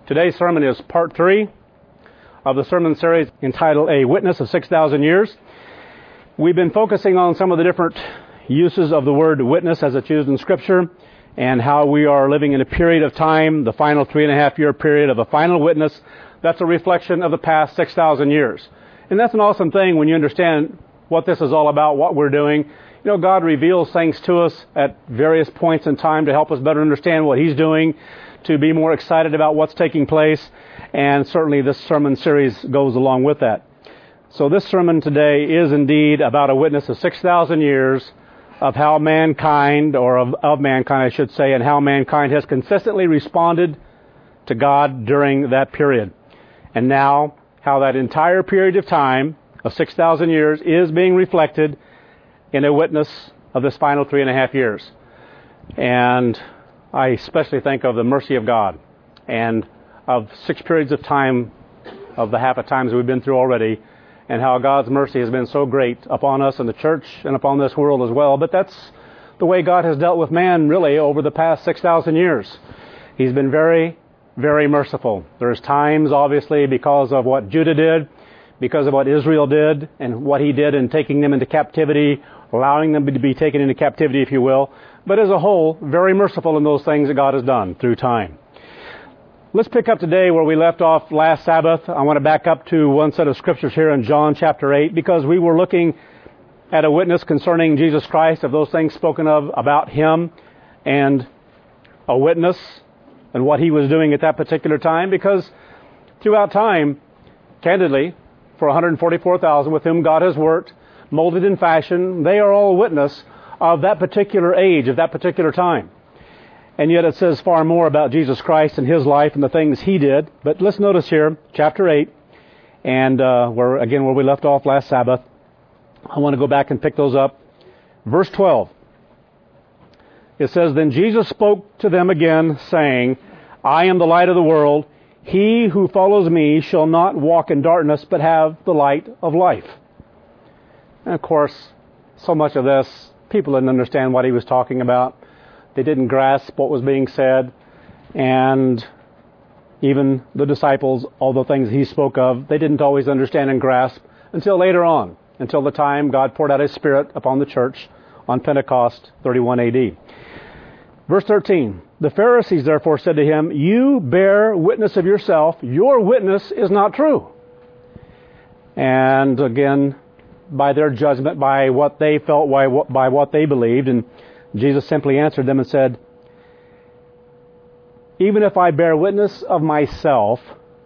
Today's sermon is part 3 of the sermon series entitled A Witness of 6,000 Years. We've been focusing on some of the different uses of the word witness as it's used in Scripture and how we are living in a period of time, the final 3.5-year period of a final witness that's a reflection of the past 6,000 years. And that's an awesome thing when you understand what this is all about, what we're doing. You know, God reveals things to us at various points in time to help us better understand what He's doing, to be more excited about what's taking place, and certainly this sermon series goes along with that. So this sermon today is indeed about a witness of 6,000 years of how mankind, or of mankind I should say, and how mankind has consistently responded to God during that period. And now, how that entire period of time of 6,000 years is being reflected in a witness of this final 3.5 years. And I especially think of the mercy of God and of 6 periods of time of the half of times we've been through already, and how God's mercy has been so great upon us and the church and upon this world as well. But that's the way God has dealt with man really over the past 6,000 years. He's been very, very merciful. There's times, obviously, because of what Judah did, because of what Israel did, and what He did in taking them into captivity, allowing them to be taken into captivity, if you will. But as a whole, very merciful in those things that God has done through time. Let's pick up today where we left off last Sabbath. I want to back up to one set of scriptures here in John chapter 8, because we were looking at a witness concerning Jesus Christ, of those things spoken of about Him, and a witness and what He was doing at that particular time, because throughout time, candidly, for 144,000 with whom God has worked, molded in fashion, they are all a witness of that particular age, of that particular time. And yet it says far more about Jesus Christ and His life and the things He did. But let's notice here, chapter 8, and where we left off last Sabbath. I want to go back and pick those up. Verse 12. It says, Then Jesus spoke to them again, saying, I am the light of the world. He who follows me shall not walk in darkness, but have the light of life. And of course, so much of this, people didn't understand what He was talking about. They didn't grasp what was being said. And even the disciples, all the things He spoke of, they didn't always understand and grasp until later on, until the time God poured out His Spirit upon the church on Pentecost, 31 AD. Verse 13, The Pharisees therefore said to Him, You bear witness of yourself, your witness is not true. And again, by their judgment, by what they felt, by what they believed. And Jesus simply answered them and said, Even if I bear witness of myself,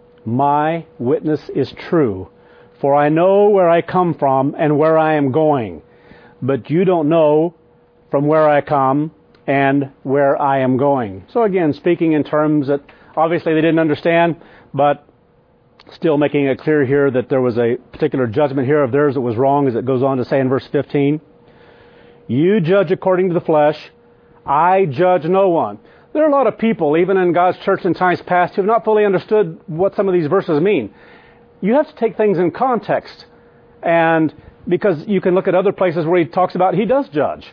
my witness is true. For I know where I come from and where I am going. But you don't know from where I come and where I am going. So again, speaking in terms that obviously they didn't understand, but still making it clear here that there was a particular judgment here of theirs that was wrong, as it goes on to say in verse 15. You judge according to the flesh. I judge no one. There are a lot of people, even in God's church in times past, who have not fully understood what some of these verses mean. You have to take things in context. And because you can look at other places where He talks about He does judge.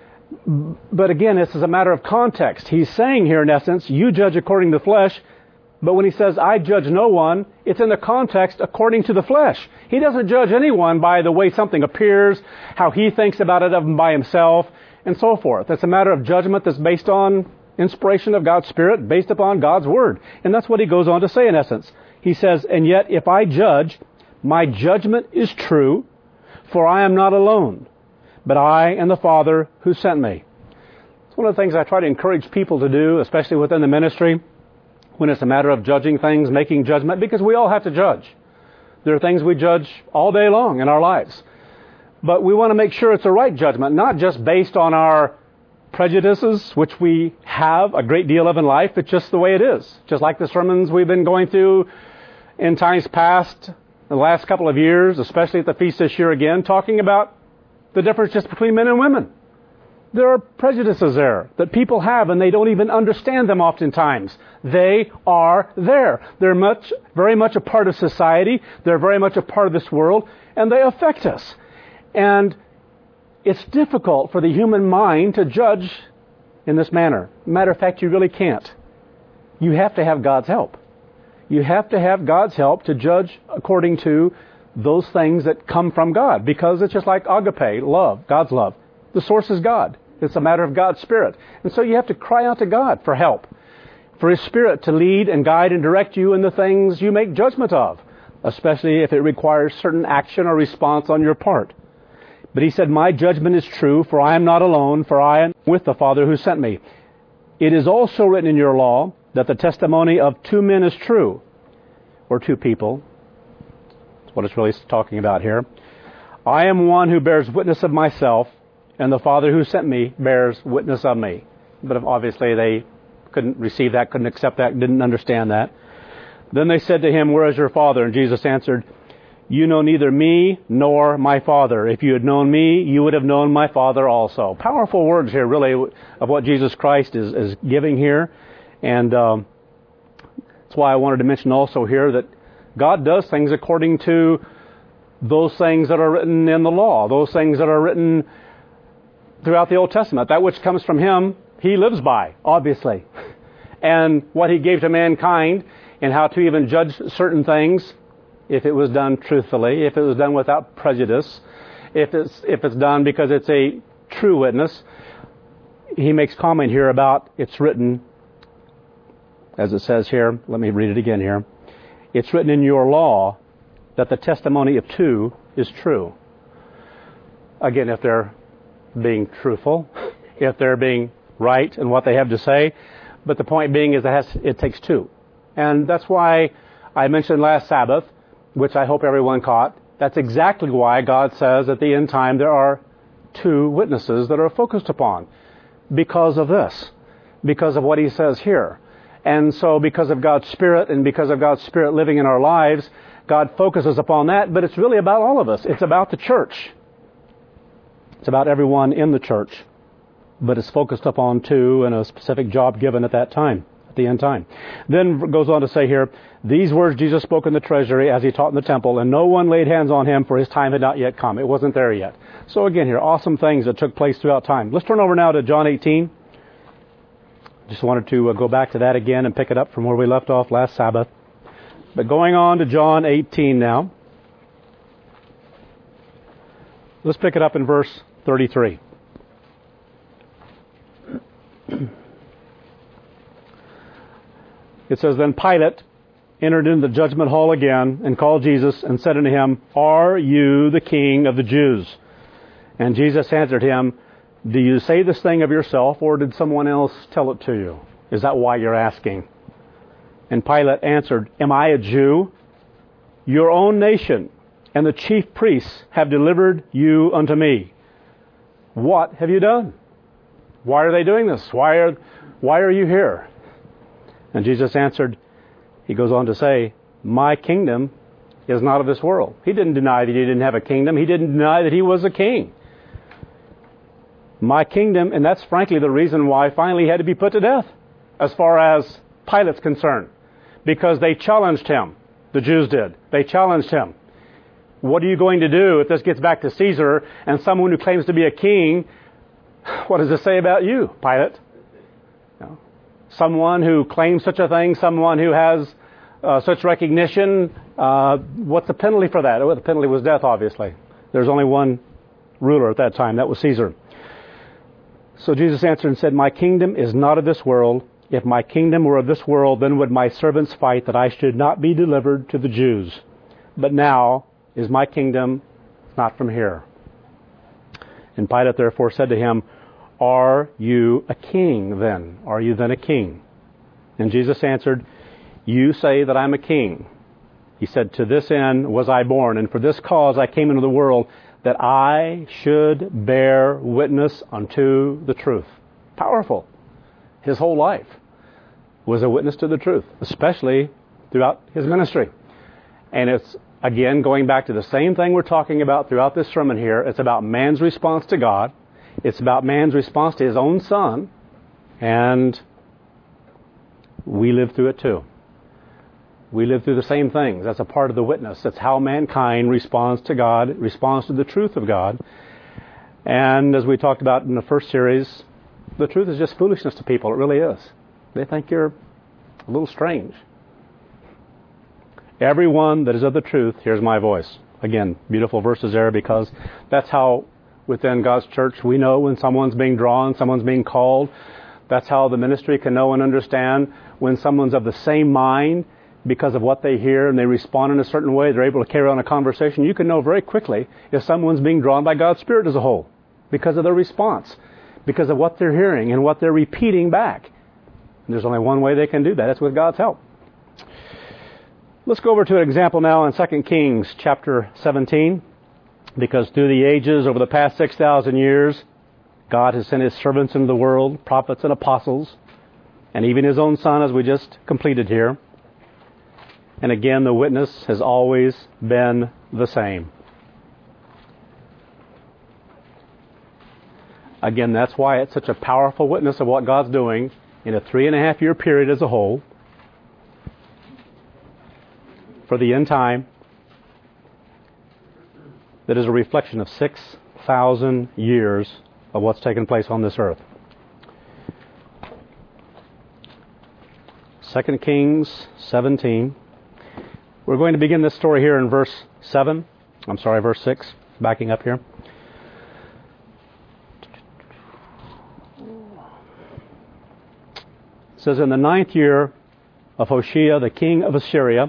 But again, this is a matter of context. He's saying here, in essence, you judge according to the flesh. But when He says, I judge no one, it's in the context according to the flesh. He doesn't judge anyone by the way something appears, how he thinks about it of by himself, and so forth. It's a matter of judgment that's based on inspiration of God's Spirit, based upon God's Word. And that's what He goes on to say in essence. He says, And yet if I judge, my judgment is true, for I am not alone, but I and the Father who sent me. It's one of the things I try to encourage people to do, especially within the ministry, when it's a matter of judging things, making judgment, because we all have to judge. There are things we judge all day long in our lives. But we want to make sure it's a right judgment, not just based on our prejudices, which we have a great deal of in life. It's just the way it is. Just like the sermons we've been going through in times past, the last couple of years, especially at the feast this year again, talking about the difference just between men and women. There are prejudices there that people have, and they don't even understand them oftentimes. They are there. They're very much a part of society. They're very much a part of this world, and they affect us. And it's difficult for the human mind to judge in this manner. Matter of fact, you really can't. You have to have God's help. You have to have God's help to judge according to those things that come from God, because it's just like agape, love, God's love. The source is God. It's a matter of God's Spirit. And so you have to cry out to God for help, for His Spirit to lead and guide and direct you in the things you make judgment of, especially if it requires certain action or response on your part. But He said, my judgment is true, for I am not alone, for I am with the Father who sent me. It is also written in your law that the testimony of two men is true, or two people. That's what it's really talking about here. I am one who bears witness of myself, and the Father who sent me bears witness of me. But obviously they couldn't receive that, couldn't accept that, didn't understand that. Then they said to Him, where is your Father? And Jesus answered, you know neither me nor my Father. If you had known me, you would have known my Father also. Powerful words here, really, of what Jesus Christ is giving here. And that's why I wanted to mention also here that God does things according to those things that are written in the law, those things that are written throughout the Old Testament. That which comes from Him, He lives by, obviously. And what He gave to mankind and how to even judge certain things, if it was done truthfully, if it was done without prejudice, if it's done because it's a true witness. He makes comment here about it's written, as it says here, let me read it again here. It's written in your law that the testimony of two is true. Again, if they're being truthful, if they're being right in what they have to say. But the point being is it takes two. And that's why I mentioned last Sabbath, which I hope everyone caught, that's exactly why God says at the end time there are two witnesses that are focused upon. Because of this. Because of what He says here. And so because of God's Spirit and because of God's Spirit living in our lives, God focuses upon that, but it's really about all of us. It's about the church. It's about everyone in the church. But it's focused upon two and a specific job given at that time. The end time. Then goes on to say here, these words Jesus spoke in the treasury as He taught in the temple, and no one laid hands on Him, for His time had not yet come. It wasn't there yet. So again here, awesome things that took place throughout time. Let's turn over now to John 18. Just wanted to go back to that again and pick it up from where we left off last Sabbath. But going on to John 18 now. Let's pick it up in verse 33. It says, then Pilate entered into the judgment hall again and called Jesus and said unto Him, are you the King of the Jews? And Jesus answered him, do you say this thing of yourself, or did someone else tell it to you? Is that why you're asking? And Pilate answered, am I a Jew? Your own nation and the chief priests have delivered you unto me. What have you done? Why are they doing this? Why are you here? And Jesus answered, He goes on to say, my kingdom is not of this world. He didn't deny that He didn't have a kingdom. He didn't deny that He was a king. My kingdom, and that's frankly the reason why finally He had to be put to death, as far as Pilate's concerned. Because they challenged Him. The Jews did. They challenged Him. What are you going to do if this gets back to Caesar and someone who claims to be a king, what does it say about you, Pilate? Someone who claims such a thing, someone who has such recognition, what's the penalty for that? Well, the penalty was death, obviously. There's only one ruler at that time. That was Caesar. So Jesus answered and said, my kingdom is not of this world. If my kingdom were of this world, then would my servants fight that I should not be delivered to the Jews. But now is my kingdom not from here. And Pilate therefore said to him, are you a king then? Are you then a king? And Jesus answered, you say that I'm a king. He said, to this end was I born, and for this cause I came into the world, that I should bear witness unto the truth. Powerful. His whole life was a witness to the truth, especially throughout His ministry. And it's, again, going back to the same thing we're talking about throughout this sermon here. It's about man's response to God. It's about man's response to his own Son, and we live through it too. We live through the same things. That's a part of the witness. That's how mankind responds to God, responds to the truth of God. And as we talked about in the first series, the truth is just foolishness to people. It really is. They think you're a little strange. Everyone that is of the truth hears my voice. Again, beautiful verses there, because that's how within God's church we know when someone's being drawn, someone's being called. That's how the ministry can know and understand when someone's of the same mind because of what they hear and they respond in a certain way. They're able to carry on a conversation. You can know very quickly if someone's being drawn by God's Spirit as a whole because of their response, because of what they're hearing and what they're repeating back. And there's only one way they can do that. It's with God's help. Let's go over to an example now in 2 Kings chapter 17, because through the ages, over the past 6,000 years, God has sent His servants into the world, prophets and apostles, and even His own Son, as we just completed here. And again, the witness has always been the same. Again, that's why it's such a powerful witness of what God's doing in a 3.5-year period as a whole for the end time, that is a reflection of 6,000 years of what's taken place on this earth. 2 Kings 17. We're going to begin this story here in verse 6, backing up here. It says, in the 9th year of Hoshea, the king of Assyria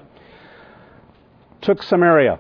took Samaria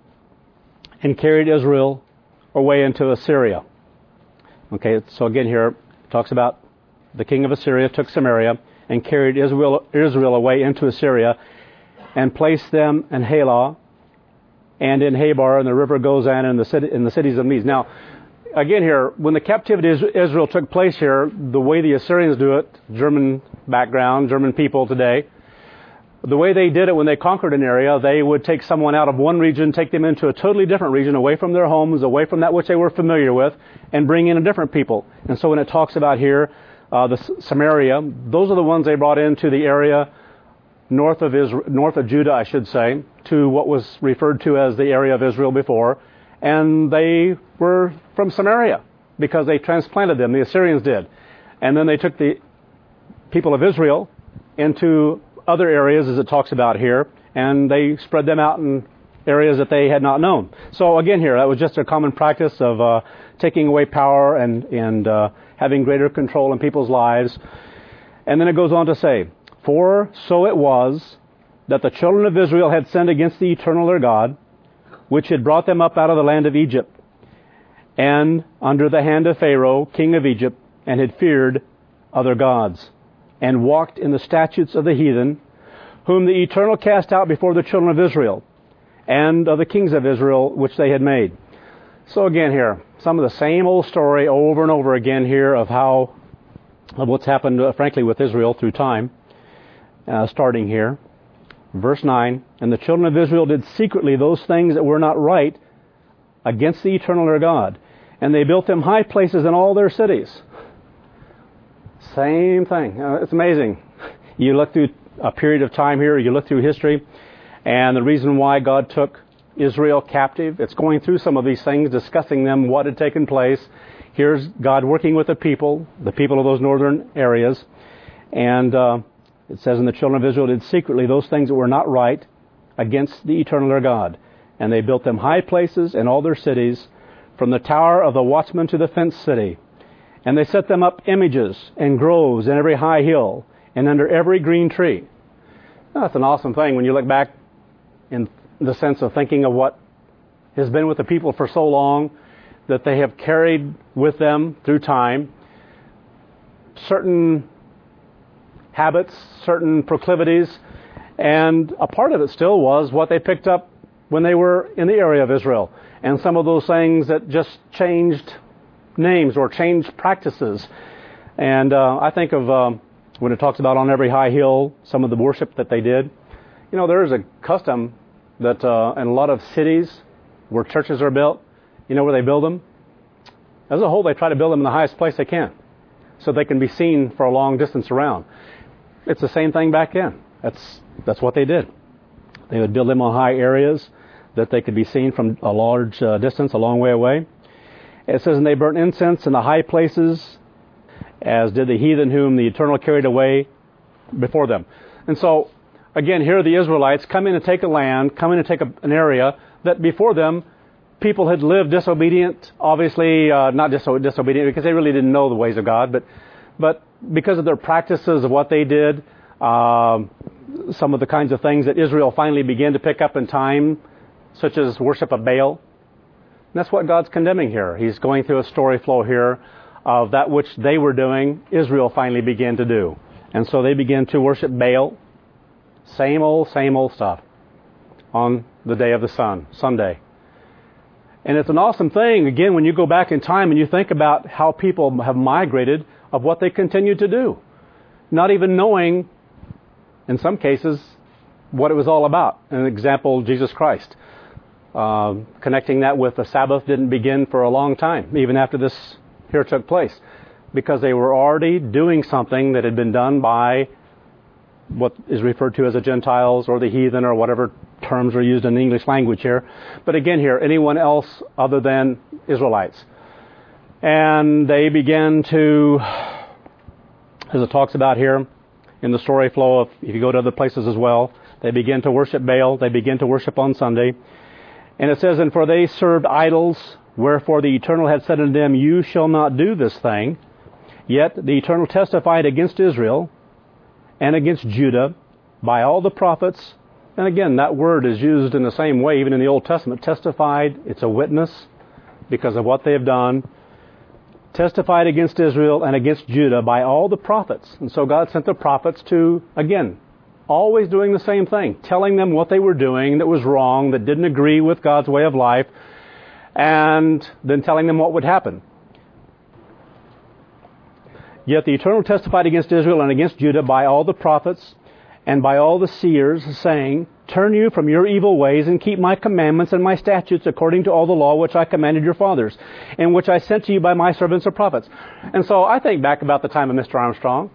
and carried Israel away into Assyria. Okay, so again here it talks about the king of Assyria took Samaria and carried Israel away into Assyria and placed them in Halah and in Habar and the river Gozan and in the cities of Medes. Now, again here, when the captivity of Israel took place here, the way the Assyrians do it, German background, German people today, the way they did it when they conquered an area, they would take someone out of one region, take them into a totally different region, away from their homes, away from that which they were familiar with, and bring in a different people. And so when it talks about here, the Samaria, those are the ones they brought into the area north of Judah, I should say, to what was referred to as the area of Israel before. And they were from Samaria because they transplanted them, the Assyrians did. And then they took the people of Israel into other areas, as it talks about here, and they spread them out in areas that they had not known. So again here, that was just a common practice of taking away power and having greater control in people's lives. And then it goes on to say, for so it was that the children of Israel had sinned against the eternal their God, which had brought them up out of the land of Egypt, and under the hand of Pharaoh, king of Egypt, and had feared other gods, and walked in the statutes of the heathen, whom the Eternal cast out before the children of Israel, and of the kings of Israel, which they had made. So again here, some of the same old story over and over again here of what's happened, frankly, with Israel through time. Starting here, verse 9, and the children of Israel did secretly those things that were not right against the Eternal their God, and they built them high places in all their cities. Same thing. It's amazing. You look through a period of time here, you look through history, and the reason why God took Israel captive, it's going through some of these things, discussing them, what had taken place. Here's God working with the people of those northern areas, and it says, and the children of Israel did secretly those things that were not right against the Eternal their God. And they built them high places in all their cities, from the tower of the watchman to the fenced city. And they set them up images and groves in every high hill and under every green tree. Now, that's an awesome thing when you look back in the sense of thinking of what has been with the people for so long, that they have carried with them through time certain habits, certain proclivities, and a part of it still was what they picked up when they were in the area of Israel. And some of those things that just changed names or changed practices. And I think of when it talks about on every high hill, some of the worship that they did. You know, there is a custom that in a lot of cities where churches are built, you know where they build them? As a whole, they try to build them in the highest place they can, so they can be seen for a long distance around. It's the same thing back then. That's what they did. They would build them on high areas that they could be seen from a large distance, a long way away. It says, and they burnt incense in the high places, as did the heathen whom the Eternal carried away before them. And so again, here are the Israelites coming to take a land, coming to take an area that before them people had lived disobedient, obviously not disobedient because they really didn't know the ways of God, but because of their practices of what they did, some of the kinds of things that Israel finally began to pick up in time, such as worship of Baal. And that's what God's condemning here. He's going through a story flow here of that which they were doing, Israel finally began to do. And so they began to worship Baal. Same old stuff on the day of the sun, Sunday. And it's an awesome thing, again, when you go back in time and you think about how people have migrated of what they continue to do. Not even knowing, in some cases, what it was all about. An example, Jesus Christ. Connecting that with the Sabbath didn't begin for a long time, even after this here took place. Because they were already doing something that had been done by what is referred to as the Gentiles or the heathen or whatever terms are used in the English language here. But again here, anyone else other than Israelites. And they began to, as it talks about here in the story flow, if you go to other places as well, they begin to worship Baal, they begin to worship on Sunday. And it says, and for they served idols, wherefore the Eternal had said unto them, you shall not do this thing. Yet the Eternal testified against Israel and against Judah by all the prophets. And again, that word is used in the same way, even in the Old Testament. Testified, it's a witness because of what they have done. Testified against Israel and against Judah by all the prophets. And so God sent the prophets to, again, always doing the same thing, telling them what they were doing that was wrong, that didn't agree with God's way of life, and then telling them what would happen. Yet the Eternal testified against Israel and against Judah by all the prophets and by all the seers, saying, turn you from your evil ways and keep my commandments and my statutes according to all the law which I commanded your fathers, and which I sent to you by my servants the prophets. And so I think back about the time of Mr. Armstrong.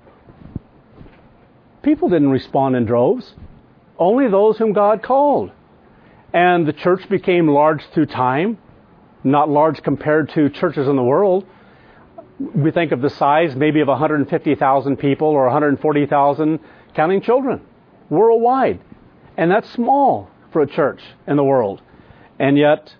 People didn't respond in droves. Only those whom God called. And the church became large through time, not large compared to churches in the world. We think of the size maybe of 150,000 people or 140,000 counting children worldwide. And that's small for a church in the world. And yet,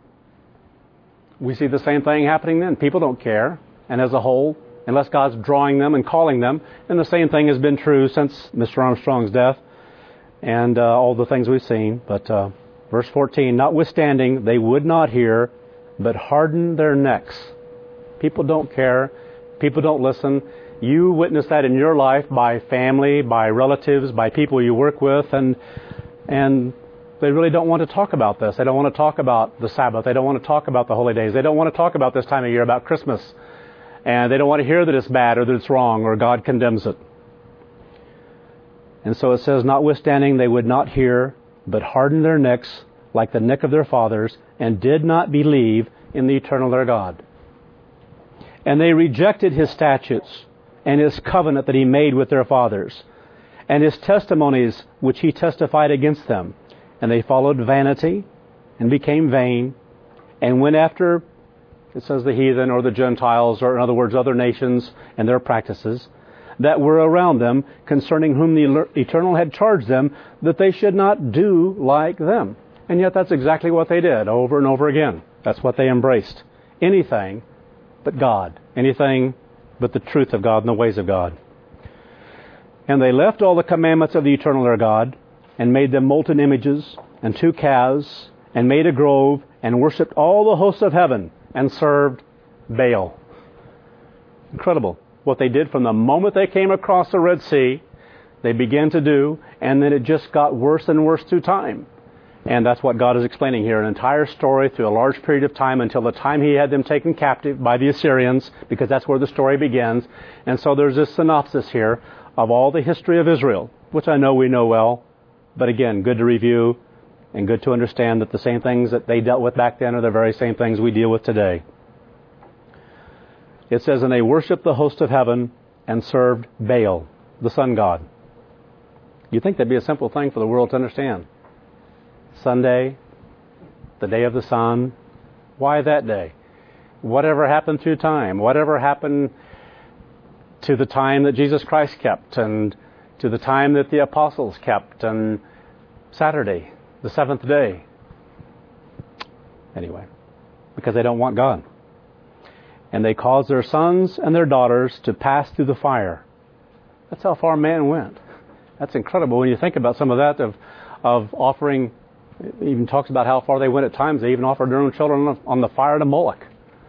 we see the same thing happening then. People don't care. And as a whole, unless God's drawing them and calling them, and the same thing has been true since Mr. Armstrong's death and all the things we've seen. But verse 14, notwithstanding, they would not hear, but hardened their necks. People don't care. People don't listen. You witness that in your life by family, by relatives, by people you work with, and they really don't want to talk about this. They don't want to talk about the Sabbath. They don't want to talk about the holy days. They don't want to talk about this time of year, about Christmas. And they don't want to hear that it's bad or that it's wrong or God condemns it. And so it says, notwithstanding, they would not hear, but hardened their necks like the neck of their fathers, and did not believe in the Eternal their God. And they rejected his statutes and his covenant that he made with their fathers, and his testimonies which he testified against them. And they followed vanity and became vain, and went after, it says, the heathen or the Gentiles, or in other words, other nations and their practices that were around them, concerning whom the Eternal had charged them that they should not do like them. And yet that's exactly what they did over and over again. That's what they embraced. Anything but God. Anything but the truth of God and the ways of God. And they left all the commandments of the Eternal their God, and made them molten images, and 2 calves, and made a grove, and worshipped all the hosts of heaven, and served Baal. Incredible. What they did from the moment they came across the Red Sea, they began to do, and then it just got worse and worse through time. And that's what God is explaining here, an entire story through a large period of time until the time he had them taken captive by the Assyrians, because that's where the story begins. And so there's this synopsis here of all the history of Israel, which I know we know well, but again, good to review and good to understand that the same things that they dealt with back then are the very same things we deal with today. It says, and they worshipped the host of heaven and served Baal, the sun god. You'd think that'd be a simple thing for the world to understand. Sunday, the day of the sun. Why that day? Whatever happened through time? Whatever happened to the time that Jesus Christ kept? And to the time that the apostles kept on Saturday, the seventh day. Anyway, because they don't want God. And they caused their sons and their daughters to pass through the fire. That's how far man went. That's incredible when you think about some of that, of offering. It even talks about how far they went at times. They even offered their own children on the fire to Moloch.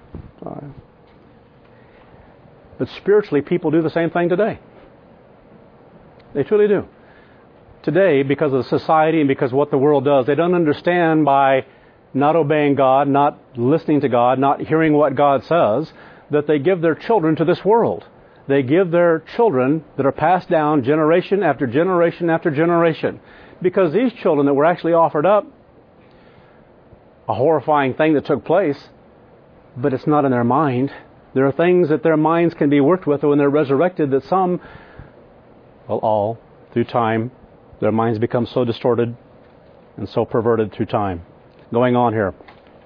But spiritually, people do the same thing today. They truly do. Today, because of society and because of what the world does, they don't understand by not obeying God, not listening to God, not hearing what God says, that they give their children to this world. They give their children that are passed down generation after generation after generation. Because these children that were actually offered up, a horrifying thing that took place, but it's not in their mind. There are things that their minds can be worked with when they're resurrected that some, well, all, through time, their minds become so distorted and so perverted through time. Going on here.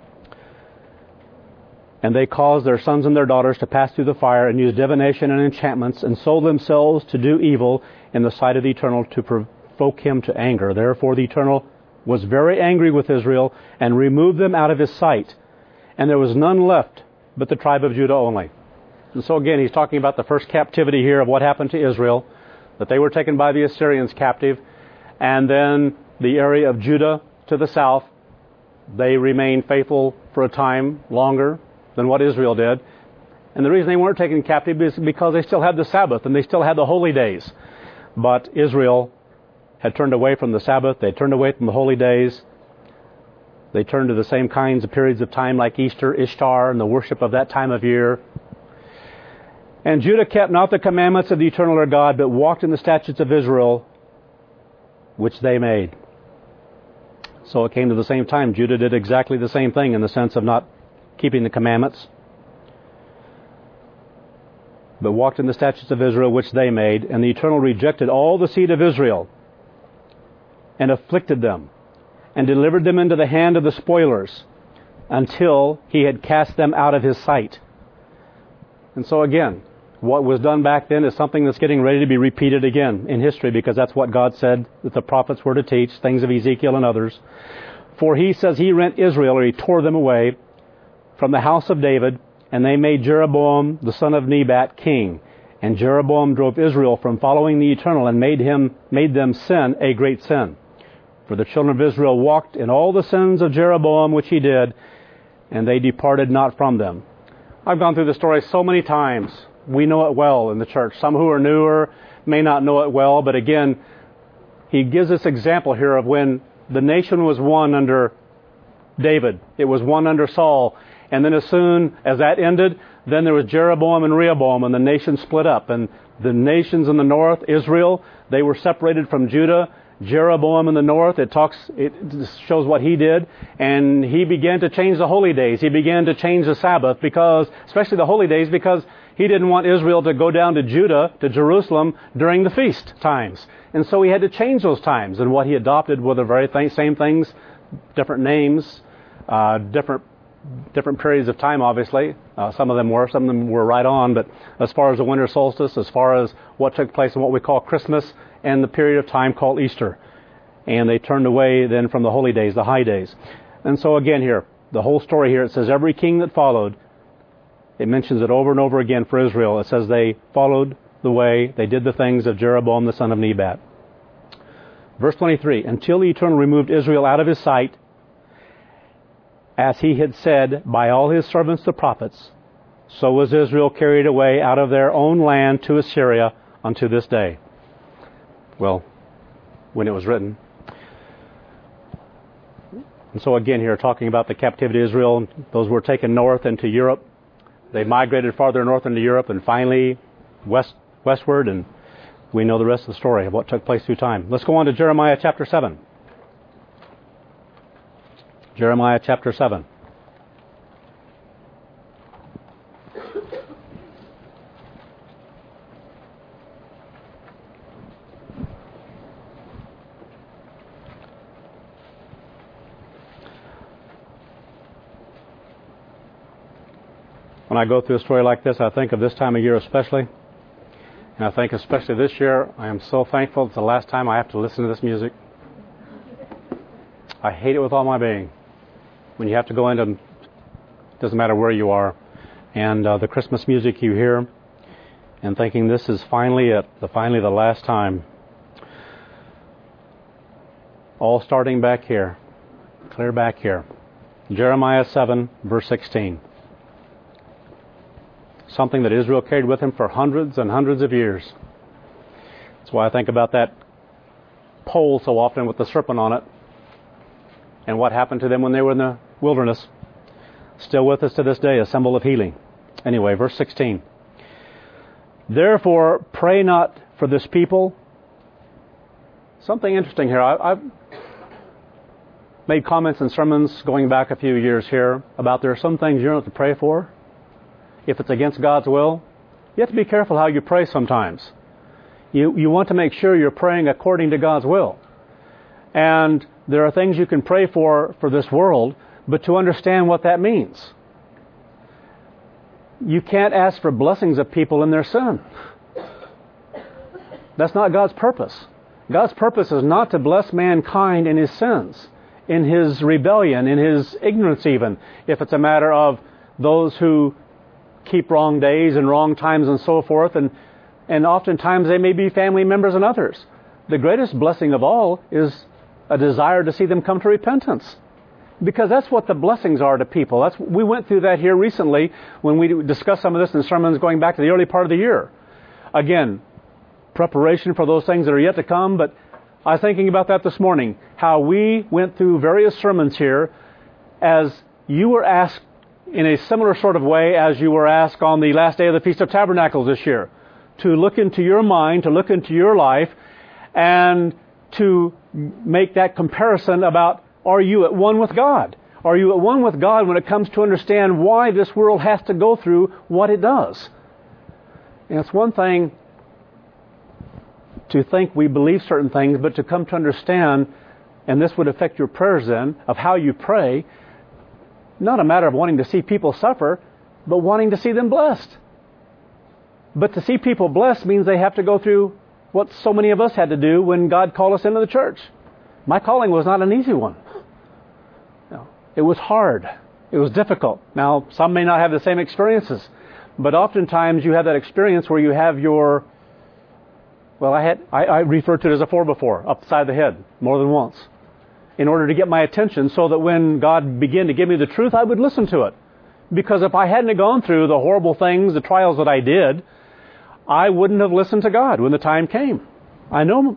And they caused their sons and their daughters to pass through the fire and use divination and enchantments and sold themselves to do evil in the sight of the Eternal to provoke him to anger. Therefore the Eternal was very angry with Israel and removed them out of his sight. And there was none left but the tribe of Judah only. And so again, he's talking about the first captivity here of what happened to Israel, that they were taken by the Assyrians captive, and then the area of Judah to the south, they remained faithful for a time longer than what Israel did. And the reason they weren't taken captive is because they still had the Sabbath and they still had the holy days. But Israel had turned away from the Sabbath, they turned away from the holy days. They turned to the same kinds of periods of time like Easter, Ishtar, and the worship of that time of year. And Judah kept not the commandments of the Eternal their God, but walked in the statutes of Israel, which they made. So it came to the same time. Judah did exactly the same thing in the sense of not keeping the commandments, but walked in the statutes of Israel, which they made. And the Eternal rejected all the seed of Israel and afflicted them, and delivered them into the hand of the spoilers until he had cast them out of his sight. And so again, what was done back then is something that's getting ready to be repeated again in history, because that's what God said that the prophets were to teach, things of Ezekiel and others. For he says he rent Israel, or he tore them away from the house of David, and they made Jeroboam the son of Nebat king. And Jeroboam drove Israel from following the Eternal and made them sin a great sin. For the children of Israel walked in all the sins of Jeroboam which he did, and they departed not from them. I've gone through the story so many times. We know it well in the church. Some who are newer may not know it well, but again, he gives this example here of when the nation was one under David. It was one under Saul. And then as soon as that ended, then there was Jeroboam and Rehoboam, and the nation split up. And the nations in the north, Israel, they were separated from Judah. Jeroboam in the north, it shows what he did, and he began to change the holy days. He began to change the Sabbath, especially the holy days, because he didn't want Israel to go down to Judah, to Jerusalem, during the feast times. And so he had to change those times. And what he adopted were the very same things, different names, different periods of time, obviously. Some of them were right on, but as far as the winter solstice, as far as what took place in what we call Christmas, and the period of time called Easter. And they turned away then from the holy days, the high days. And so again here, the whole story here, it says every king that followed, it mentions it over and over again for Israel. It says they followed the way, they did the things of Jeroboam the son of Nebat. Verse 23, until the Eternal removed Israel out of his sight, as he had said by all his servants the prophets, so was Israel carried away out of their own land to Assyria unto this day. Well, when it was written. And so again here, talking about the captivity of Israel, those were taken north into Europe. They migrated farther north into Europe and finally westward, and we know the rest of the story of what took place through time. Let's go on to Jeremiah chapter 7. Jeremiah chapter 7. When I go through a story like this, I think of this time of year especially. And I think especially this year, I am so thankful it's the last time I have to listen to this music. I hate it with all my being. When you have to go into, doesn't matter where you are, and the Christmas music you hear, and thinking this is finally it, finally the last time. All starting back here, clear back here. Jeremiah 7, verse 16. Something that Israel carried with him for hundreds and hundreds of years. That's why I think about that pole so often with the serpent on it, and what happened to them when they were in the wilderness. Still with us to this day, a symbol of healing. Anyway, verse 16. Therefore, pray not for this people. Something interesting here. I've made comments in sermons going back a few years here about there are some things you don't have to pray for. If it's against God's will, you have to be careful how you pray sometimes. You want to make sure you're praying according to God's will. And there are things you can pray for this world, but to understand what that means. You can't ask for blessings of people in their sin. That's not God's purpose. God's purpose is not to bless mankind in his sins, in his rebellion, in his ignorance even, if it's a matter of those who keep wrong days and wrong times and so forth, and oftentimes they may be family members and others. The greatest blessing of all is a desire to see them come to repentance. Because that's what the blessings are to people. We went through that here recently when we discussed some of this in sermons going back to the early part of the year. Again, preparation for those things that are yet to come, but I was thinking about that this morning, how we went through various sermons here as you were asked in a similar sort of way as you were asked on the last day of the Feast of Tabernacles this year, to look into your mind, to look into your life, and to make that comparison about, are you at one with God? Are you at one with God when it comes to understand why this world has to go through what it does? And it's one thing to think we believe certain things, but to come to understand, and this would affect your prayers then, of how you pray, not a matter of wanting to see people suffer, but wanting to see them blessed. But to see people blessed means they have to go through what so many of us had to do when God called us into the church. My calling was not an easy one. No, it was hard. It was difficult. Now, some may not have the same experiences, but oftentimes you have that experience where you have your, well, I referred to it as a 4 before, upside the head, more than once, in order to get my attention so that when God began to give me the truth, I would listen to it. Because if I hadn't gone through the horrible things, the trials that I did, I wouldn't have listened to God when the time came. I know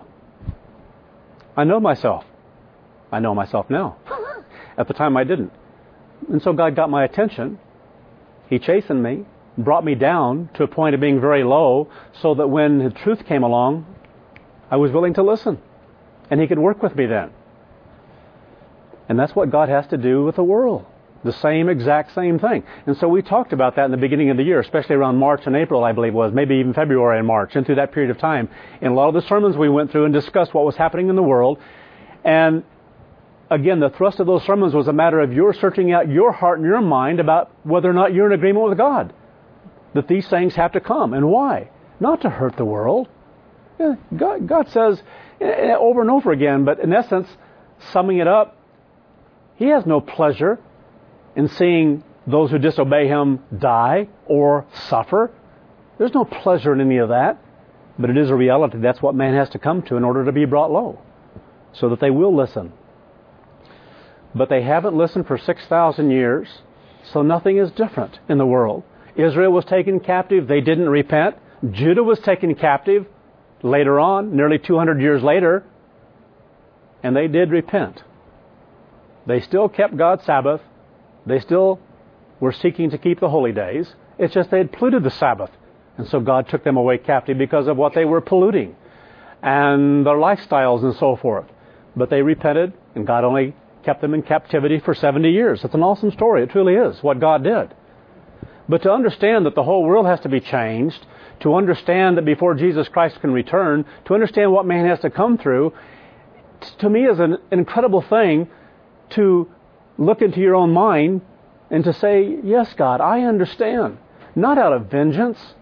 myself. I know myself now. At the time I didn't. And so God got my attention. He chastened me, brought me down to a point of being very low, so that when the truth came along, I was willing to listen. And He could work with me then. And that's what God has to do with the world. The exact same thing. And so we talked about that in the beginning of the year, especially around March and April, I believe it was, maybe even February and March, and through that period of time. In a lot of the sermons we went through and discussed what was happening in the world. And again, the thrust of those sermons was a matter of your searching out your heart and your mind about whether or not you're in agreement with God. That these things have to come. And why? Not to hurt the world. God says over and over again, but in essence, summing it up, He has no pleasure in seeing those who disobey Him die or suffer. There's no pleasure in any of that. But it is a reality. That's what man has to come to in order to be brought low. So that they will listen. But they haven't listened for 6,000 years. So nothing is different in the world. Israel was taken captive. They didn't repent. Judah was taken captive later on, nearly 200 years later. And they did repent. They still kept God's Sabbath. They still were seeking to keep the holy days. It's just they had polluted the Sabbath. And so God took them away captive because of what they were polluting and their lifestyles and so forth. But they repented, and God only kept them in captivity for 70 years. It's an awesome story. It truly is what God did. But to understand that the whole world has to be changed, to understand that before Jesus Christ can return, to understand what man has to come through, to me is an incredible thing to look into your own mind and to say, yes, God, I understand. Not out of vengeance,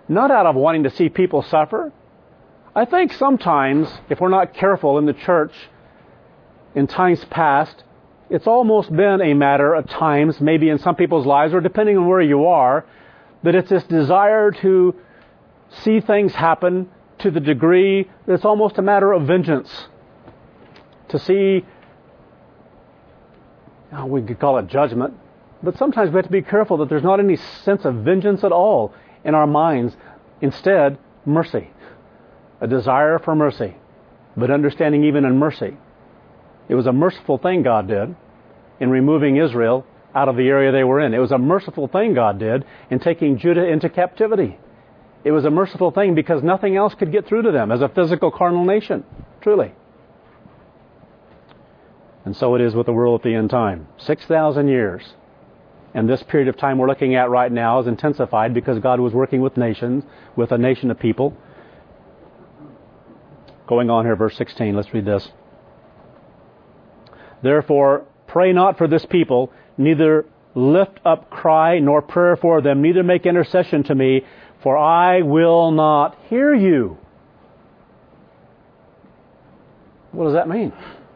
not out of wanting to see people suffer. I think sometimes, if we're not careful in the church, in times past, it's almost been a matter at times, maybe in some people's lives, or depending on where you are, that it's this desire to see things happen to the degree that it's almost a matter of vengeance. To see, we could call it judgment, but sometimes we have to be careful that there's not any sense of vengeance at all in our minds. Instead, mercy. A desire for mercy, but understanding even in mercy. It was a merciful thing God did in removing Israel out of the area they were in. It was a merciful thing God did in taking Judah into captivity. It was a merciful thing because nothing else could get through to them as a physical carnal nation, truly. And so it is with the world at the end time. 6,000 years. And this period of time we're looking at right now is intensified because God was working with nations, with a nation of people. Going on here, verse 16, let's read this. Therefore, pray not for this people, neither lift up cry nor prayer for them, neither make intercession to me, for I will not hear you. What does that mean?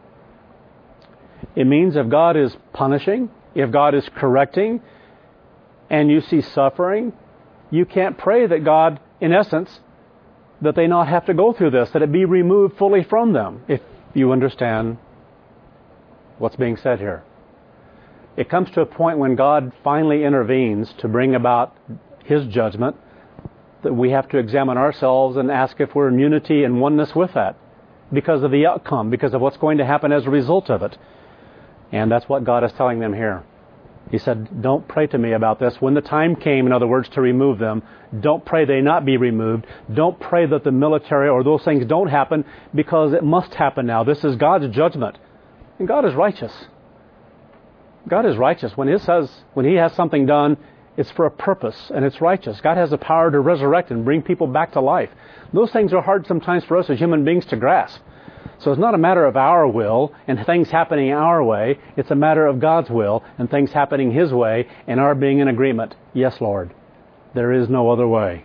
It means if God is punishing, if God is correcting, and you see suffering, you can't pray that God, in essence, that they not have to go through this, that it be removed fully from them, if you understand what's being said here. It comes to a point when God finally intervenes to bring about His judgment that we have to examine ourselves and ask if we're in unity and oneness with that because of the outcome, because of what's going to happen as a result of it. And that's what God is telling them here. He said, don't pray to me about this. When the time came, in other words, to remove them, don't pray they not be removed. Don't pray that the military or those things don't happen because it must happen now. This is God's judgment. And God is righteous. God is righteous. When He has something done, it's for a purpose and it's righteous. God has the power to resurrect and bring people back to life. Those things are hard sometimes for us as human beings to grasp. So it's not a matter of our will and things happening our way. It's a matter of God's will and things happening His way and our being in agreement. Yes, Lord. There is no other way.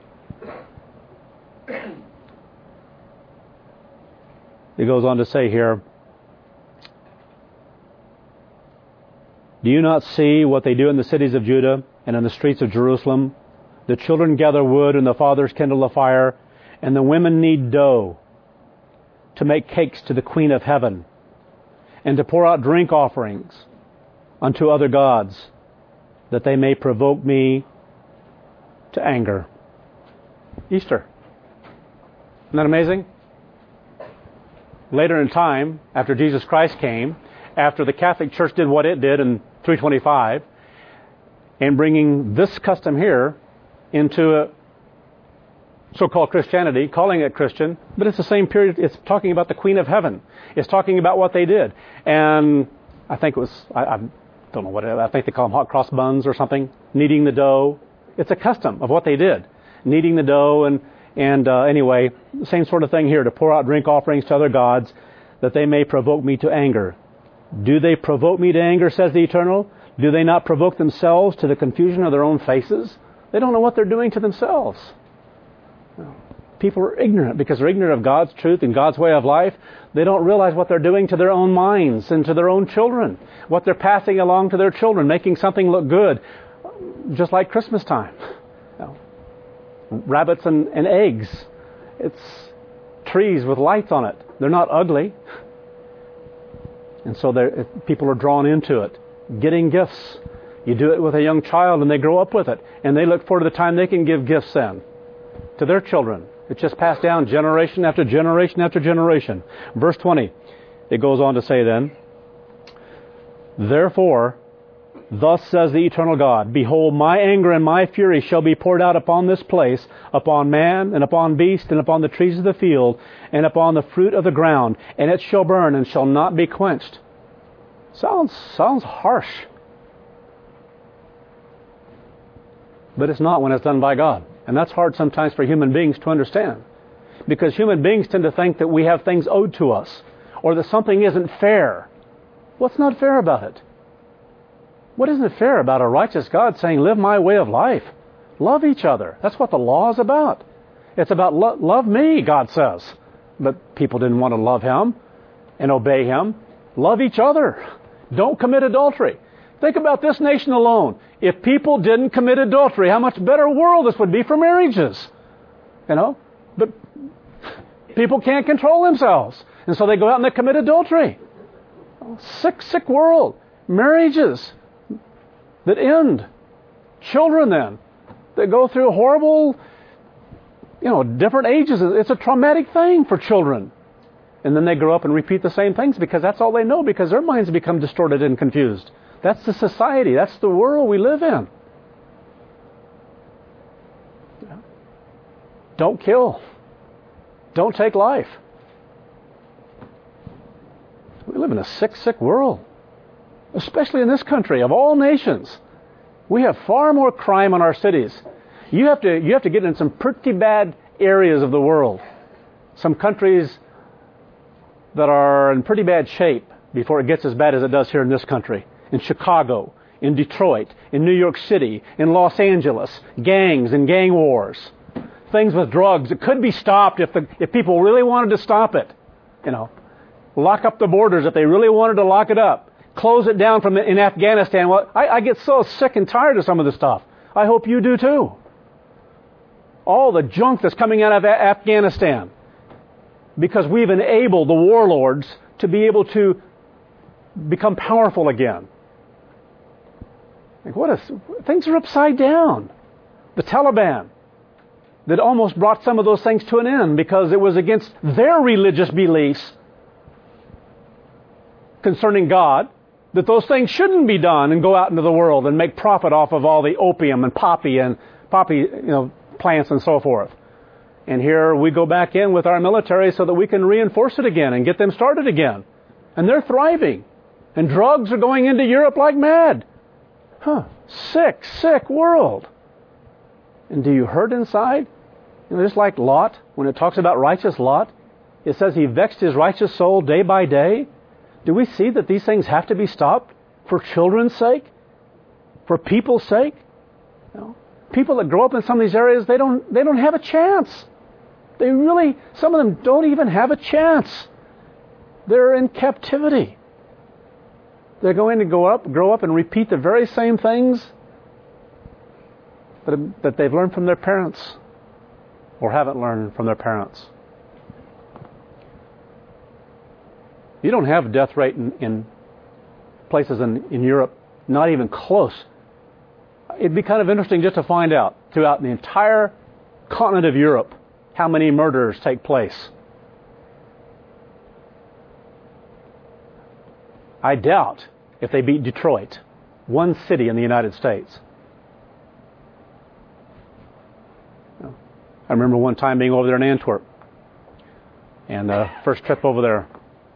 It goes on to say here, do you not see what they do in the cities of Judah and in the streets of Jerusalem? The children gather wood and the fathers kindle a fire, and the women knead dough to make cakes to the Queen of Heaven, and to pour out drink offerings unto other gods, that they may provoke me to anger. Easter. Isn't that amazing? Later in time, after Jesus Christ came, after the Catholic Church did what it did in 325, and bringing this custom here into a so-called Christianity, calling it Christian, but it's the same period. It's talking about the Queen of Heaven. It's talking about what they did. And I think it was, I don't know what, I think they call them hot cross buns or something, kneading the dough. It's a custom of what they did. Kneading the dough and anyway, same sort of thing here, to pour out drink offerings to other gods, that they may provoke me to anger. Do they provoke me to anger, says the Eternal? Do they not provoke themselves to the confusion of their own faces? They don't know what they're doing to themselves. People are ignorant because they're ignorant of God's truth and God's way of life. They don't realize what they're doing to their own minds and to their own children, what they're passing along to their children, making something look good, just like Christmas time. Rabbits and eggs. It's trees with lights on it. They're not ugly. And so people are drawn into it. Getting gifts. You do it with a young child and they grow up with it. And they look forward to the time they can give gifts then to their children. It's just passed down generation after generation after generation. Verse 20, it goes on to say then, therefore, thus says the eternal God, behold, my anger and my fury shall be poured out upon this place, upon man and upon beast and upon the trees of the field and upon the fruit of the ground, and it shall burn and shall not be quenched. Sounds harsh. But it's not when it's done by God. And that's hard sometimes for human beings to understand. Because human beings tend to think that we have things owed to us, or that something isn't fair. What's not fair about it? What isn't fair about a righteous God saying, live my way of life? Love each other. That's what the law is about. It's about love me, God says. But people didn't want to love Him and obey Him. Love each other. Don't commit adultery. Think about this nation alone. If people didn't commit adultery, how much better world this would be for marriages. But people can't control themselves. And so they go out and they commit adultery. Sick world. Marriages that end. Children then that go through horrible, different ages. It's a traumatic thing for children. And then they grow up and repeat the same things because that's all they know, because their minds become distorted and confused. That's the society. That's the world we live in. Don't kill. Don't take life. We live in a sick world. Especially in this country, of all nations. We have far more crime in our cities. You have to get in some pretty bad areas of the world. Some countries that are in pretty bad shape before it gets as bad as it does here in this country. In Chicago, in Detroit, in New York City, in Los Angeles, gangs and gang wars. Things with drugs. It could be stopped if people really wanted to stop it. Lock up the borders if they really wanted to lock it up. Close it down in Afghanistan. Well, I get so sick and tired of some of this stuff. I hope you do too. All the junk that's coming out of Afghanistan. Because we've enabled the warlords to be able to become powerful again. Things are upside down. The Taliban that almost brought some of those things to an end because it was against their religious beliefs concerning God, that those things shouldn't be done and go out into the world and make profit off of all the opium and poppy plants and so forth. And here we go back in with our military so that we can reinforce it again and get them started again. And they're thriving. And drugs are going into Europe like mad. Sick world. And do you hurt inside? Just like Lot, when it talks about righteous Lot, it says he vexed his righteous soul day by day. Do we see that these things have to be stopped for children's sake? For people's sake? People that grow up in some of these areas, they don't have a chance. Some of them don't even have a chance. They're in captivity. They're going to grow up and repeat the very same things that they've learned from their parents or haven't learned from their parents. You don't have a death rate in places in Europe, not even close. It'd be kind of interesting just to find out throughout the entire continent of Europe how many murders take place. I doubt if they beat Detroit, one city in the United States. I remember one time being over there in Antwerp, and first trip over there,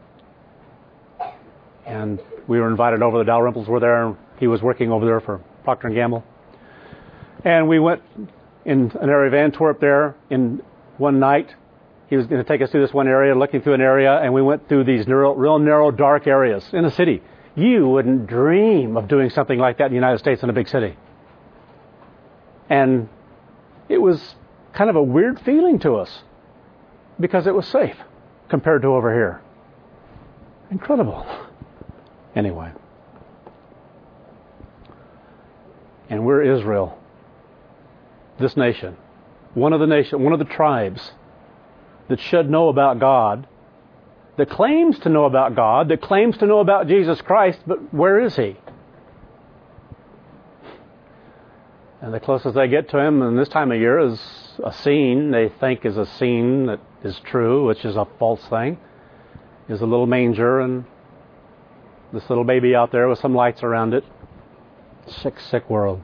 and we were invited over. The Dalrymples were there, and he was working over there for Procter & Gamble. And we went in an area of Antwerp there in one night. He was going to take us through this one area, looking through an area, and we went through these real narrow, dark areas in the city. You wouldn't dream of doing something like that in the United States in a big city. And it was kind of a weird feeling to us because it was safe compared to over here. Incredible. Anyway. And we're Israel. This nation. One of the tribes that should know about God, that claims to know about God, that claims to know about Jesus Christ, but where is He? And the closest they get to Him in this time of year is a scene they think is a scene that is true, which is a false thing, is a little manger and this little baby out there with some lights around it. Sick world.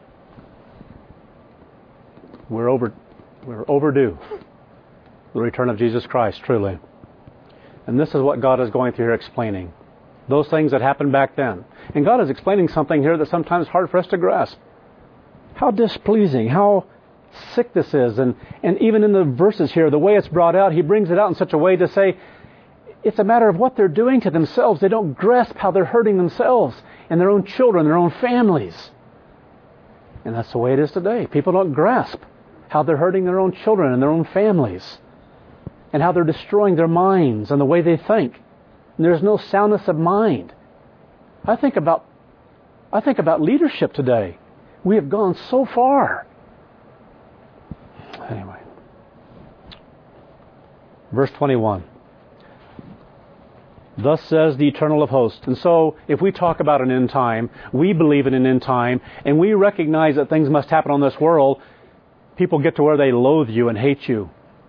We're overdue the return of Jesus Christ, truly. And this is what God is going through here explaining. Those things that happened back then. And God is explaining something here that's sometimes hard for us to grasp. How displeasing, how sick this is. And even in the verses here, the way it's brought out, He brings it out in such a way to say it's a matter of what they're doing to themselves. They don't grasp how they're hurting themselves and their own children, their own families. And that's the way it is today. People don't grasp how they're hurting their own children and their own families, and how they're destroying their minds and the way they think. And there's no soundness of mind. I think about leadership today. We have gone so far. Anyway. Verse 21. Thus says the Eternal of hosts. And so, if we talk about an end time, we believe in an end time, and we recognize that things must happen on this world, people get to where they loathe you and hate you.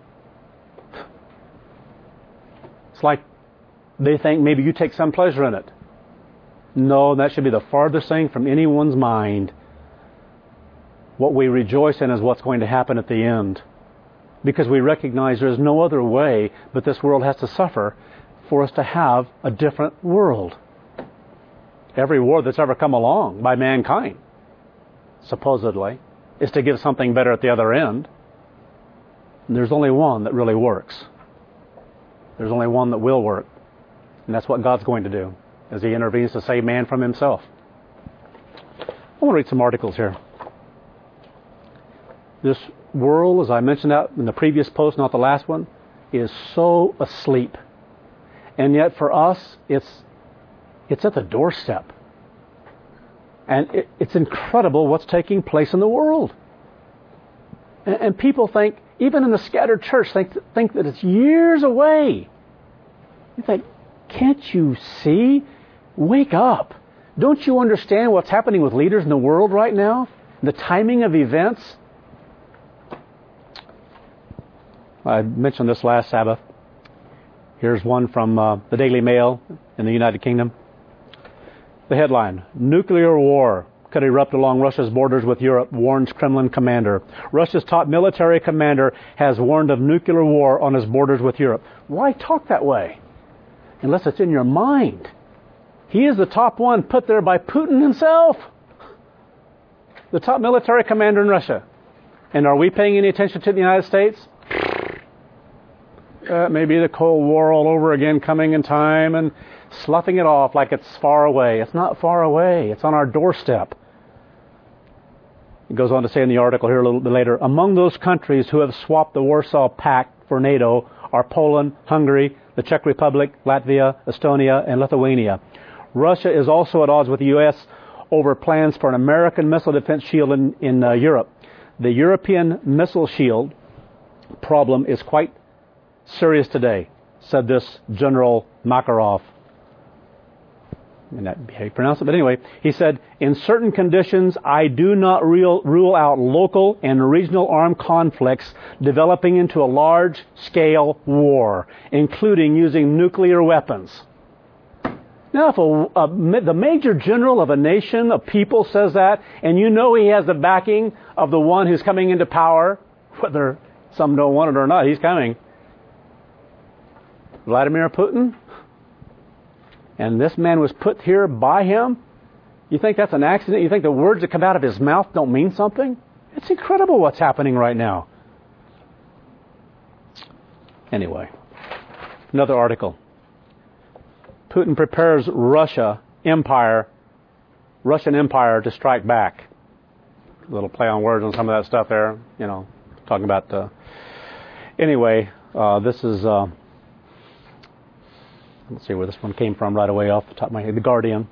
It's like they think maybe you take some pleasure in it. No, that should be the farthest thing from anyone's mind. What we rejoice in is what's going to happen at the end. Because we recognize there is no other way but this world has to suffer for us to have a different world. Every war that's ever come along by mankind, supposedly, is to give something better at the other end. And there's only one that really works. There's only one that will work. And that's what God's going to do as He intervenes to save man from himself. I want to read some articles here. This world, as I mentioned out in the previous post, not the last one, is so asleep. And yet for us, it's at the doorstep. And it's incredible what's taking place in the world. And people think, even in the scattered church, think that it's years away. You think, can't you see? Wake up. Don't you understand what's happening with leaders in the world right now? The timing of events? I mentioned this last Sabbath. Here's one from the Daily Mail in the United Kingdom. The headline, Nuclear War could erupt along Russia's borders with Europe, warns Kremlin commander. Russia's top military commander has warned of nuclear war on his borders with Europe. Why talk that way? Unless it's in your mind. He is the top one put there by Putin himself. The top military commander in Russia. And are we paying any attention to the United States? Maybe the Cold War all over again coming in time and sloughing it off like it's far away. It's not far away. It's on our doorstep. It goes on to say in the article here a little bit later, among those countries who have swapped the Warsaw Pact for NATO are Poland, Hungary, the Czech Republic, Latvia, Estonia, and Lithuania. Russia is also at odds with the U.S. over plans for an American missile defense shield in Europe. The European missile shield problem is quite serious today, said this General Makarov. And that how you pronounce it, but anyway, he said, in certain conditions, I do not rule out local and regional armed conflicts developing into a large-scale war, including using nuclear weapons. Now, if the major general of a nation, of people, says that, and you know he has the backing of the one who's coming into power, whether some don't want it or not, he's coming. Vladimir Putin, and this man was put here by him. You think that's an accident? You think the words that come out of his mouth don't mean something? It's incredible what's happening right now. Anyway, another article. Putin prepares Russian Empire to strike back. A little play on words on some of that stuff there. You know, talking about... Anyway, this is... let's see where this one came from right away off the top of my head. The Guardian.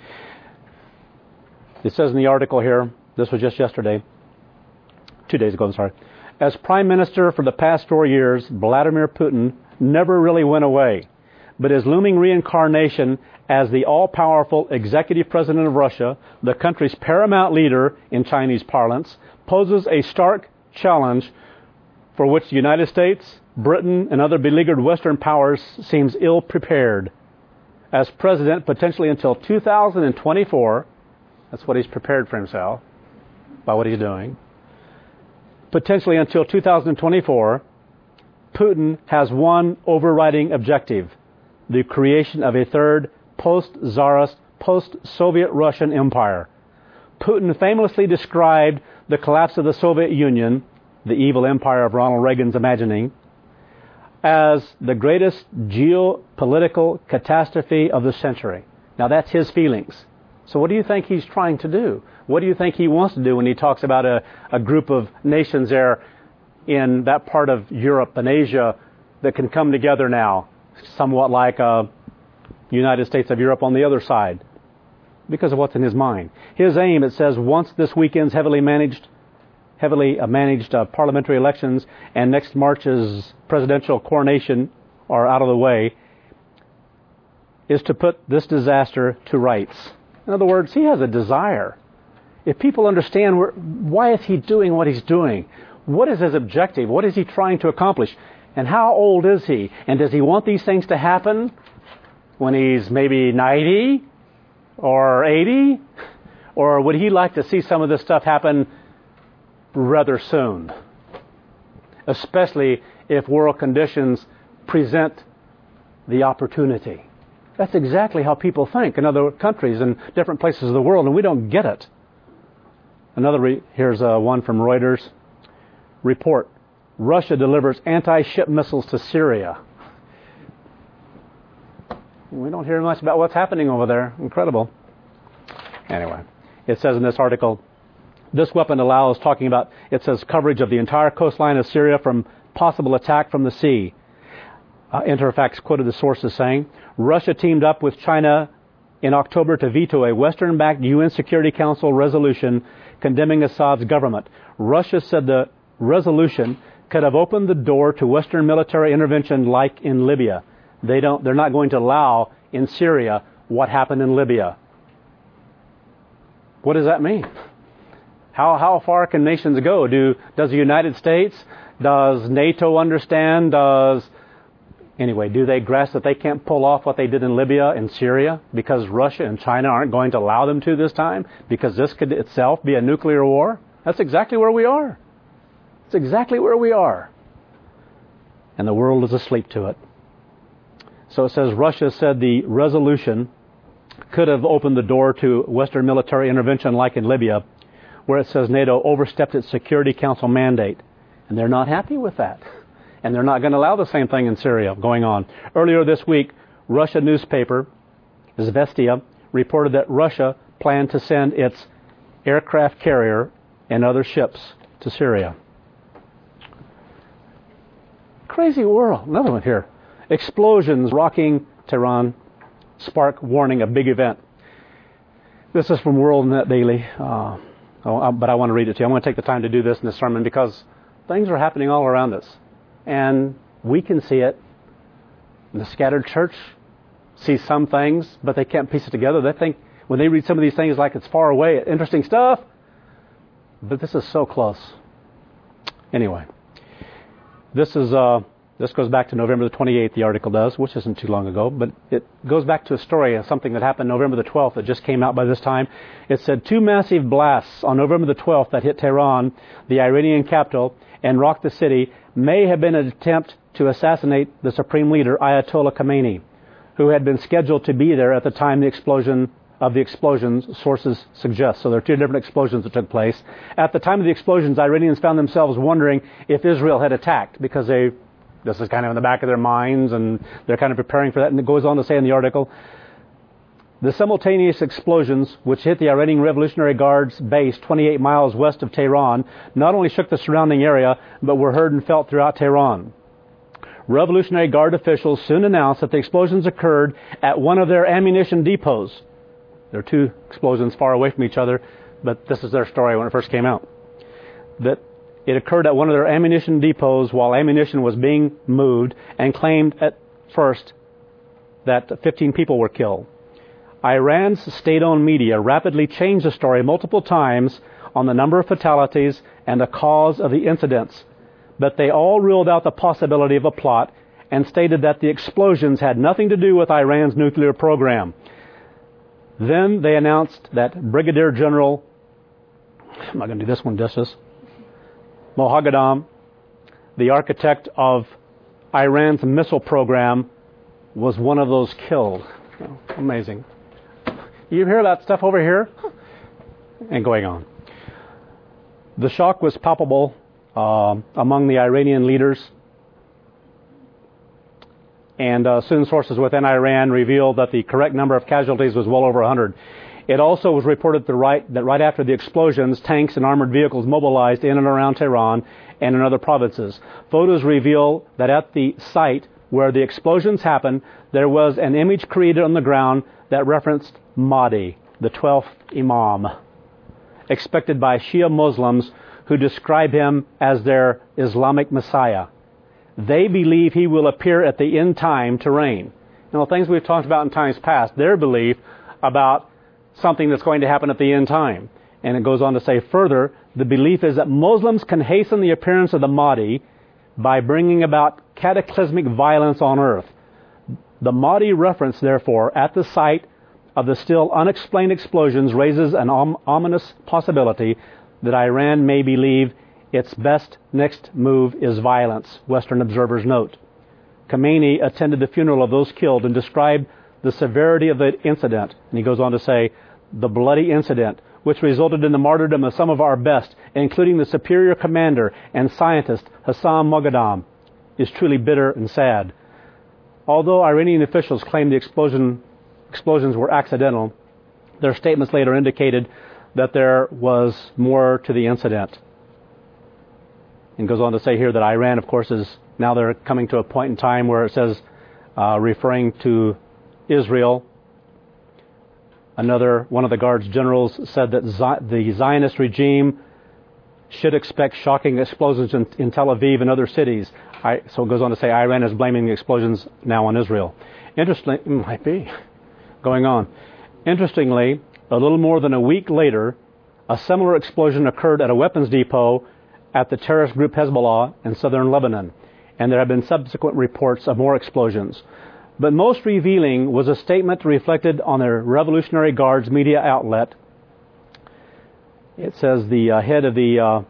It says in the article here, this was just yesterday, 2 days ago, I'm sorry. As Prime Minister for the past 4 years, Vladimir Putin never really went away. But his looming reincarnation as the all-powerful executive president of Russia, the country's paramount leader in Chinese parlance, poses a stark challenge for which the United States, Britain, and other beleaguered Western powers seems ill-prepared. As president, potentially until 2024, that's what he's prepared for himself by what he's doing. Potentially until 2024, Putin has one overriding objective, the creation of a third post-Tsarist, post-Soviet Russian empire. Putin famously described the collapse of the Soviet Union, the evil empire of Ronald Reagan's imagining, as the greatest geopolitical catastrophe of the century. Now that's his feelings. So what do you think he's trying to do? What do you think he wants to do when he talks about a group of nations there in that part of Europe and Asia that can come together now, somewhat like United States of Europe on the other side? Because of what's in his mind. His aim, it says, once this weekend's heavily managed parliamentary elections and next March's presidential coronation are out of the way, is to put this disaster to rights. In other words, he has a desire. If people understand why is he doing what he's doing, what is his objective, what is he trying to accomplish, and how old is he, and does he want these things to happen when he's maybe 90 or 80, or would he like to see some of this stuff happen rather soon, especially if world conditions present the opportunity? That's exactly how people think in other countries and different places of the world, and we don't get it. Here's one from Reuters. Report: Russia delivers anti-ship missiles to Syria. We don't hear much about what's happening over there. Incredible. Anyway, it says in this article, this weapon allows, coverage of the entire coastline of Syria from possible attack from the sea. Interfax quoted the sources saying, Russia teamed up with China in October to veto a Western-backed UN Security Council resolution condemning Assad's government. Russia said the resolution could have opened the door to Western military intervention like in Libya. They're not going to allow in Syria what happened in Libya. What does that mean? How far can nations go? Does the United States, does NATO understand, do they grasp that they can't pull off what they did in Libya and Syria because Russia and China aren't going to allow them to this time? Because this could itself be a nuclear war? That's exactly where we are. It's exactly where we are. And the world is asleep to it. So it says Russia said the resolution could have opened the door to Western military intervention like in Libya, where it says NATO overstepped its Security Council mandate. And they're not happy with that. And they're not going to allow the same thing in Syria going on. Earlier this week, Russia newspaper Izvestia reported that Russia planned to send its aircraft carrier and other ships to Syria. Crazy world. Another one here. Explosions rocking Tehran spark warning a big event. This is from WorldNet Daily, but I want to read it to you. I'm going to take the time to do this in this sermon because things are happening all around us. And we can see it. The scattered church sees some things, but they can't piece it together. They think, when they read some of these things like it's far away, interesting stuff, but this is so close. Anyway, this goes back to November the 28th, the article does, which isn't too long ago, but it goes back to a story of something that happened November the 12th that just came out by this time. It said 2 massive blasts on November the 12th that hit Tehran, the Iranian capital, and rocked the city may have been an attempt to assassinate the supreme leader, Ayatollah Khamenei, who had been scheduled to be there at the time the explosions, sources suggest. So there are 2 different explosions that took place. At the time of the explosions, Iranians found themselves wondering if Israel had attacked because this is kind of in the back of their minds and they're kind of preparing for that. And it goes on to say in the article, the simultaneous explosions, which hit the Iranian Revolutionary Guard's base 28 miles west of Tehran, not only shook the surrounding area, but were heard and felt throughout Tehran. Revolutionary Guard officials soon announced that the explosions occurred at one of their ammunition depots. There are 2 explosions far away from each other, but this is their story when it first came out. That it occurred at one of their ammunition depots while ammunition was being moved, and claimed at first that 15 people were killed. Iran's state-owned media rapidly changed the story multiple times on the number of fatalities and the cause of the incidents, but they all ruled out the possibility of a plot and stated that the explosions had nothing to do with Iran's nuclear program. Then they announced that Brigadier General, I'm not going to do this one justice, Moghadam, the architect of Iran's missile program, was one of those killed. Oh, amazing. You hear that stuff over here? And going on. The shock was palpable among the Iranian leaders. And soon sources within Iran revealed that the correct number of casualties was well over 100. It also was reported that right after the explosions, tanks and armored vehicles mobilized in and around Tehran and in other provinces. Photos reveal that at the site where the explosions happened, there was an image created on the ground that referenced Mahdi, the 12th Imam, expected by Shia Muslims who describe him as their Islamic Messiah. They believe he will appear at the end time to reign. Now, things we've talked about in times past, their belief about something that's going to happen at the end time. And it goes on to say further, the belief is that Muslims can hasten the appearance of the Mahdi by bringing about cataclysmic violence on earth. The Mahdi reference, therefore, at the site of the still unexplained explosions raises an ominous possibility that Iran may believe its best next move is violence, Western observers note. Khomeini attended the funeral of those killed and described the severity of the incident. And he goes on to say, the bloody incident, which resulted in the martyrdom of some of our best, including the superior commander and scientist Hassan Moghadam, is truly bitter and sad. Although Iranian officials claimed the explosions were accidental, their statements later indicated that there was more to the incident. And goes on to say here that Iran, of course, is now they're coming to a point in time where it says, referring to Israel, one of the Guards generals said that the Zionist regime should expect shocking explosions in Tel Aviv and other cities. So it goes on to say Iran is blaming the explosions now on Israel. Might be going on. Interestingly, a little more than a week later, a similar explosion occurred at a weapons depot at the terrorist group Hezbollah in southern Lebanon, and there have been subsequent reports of more explosions. But most revealing was a statement reflected on the Revolutionary Guard's media outlet. It says the head of the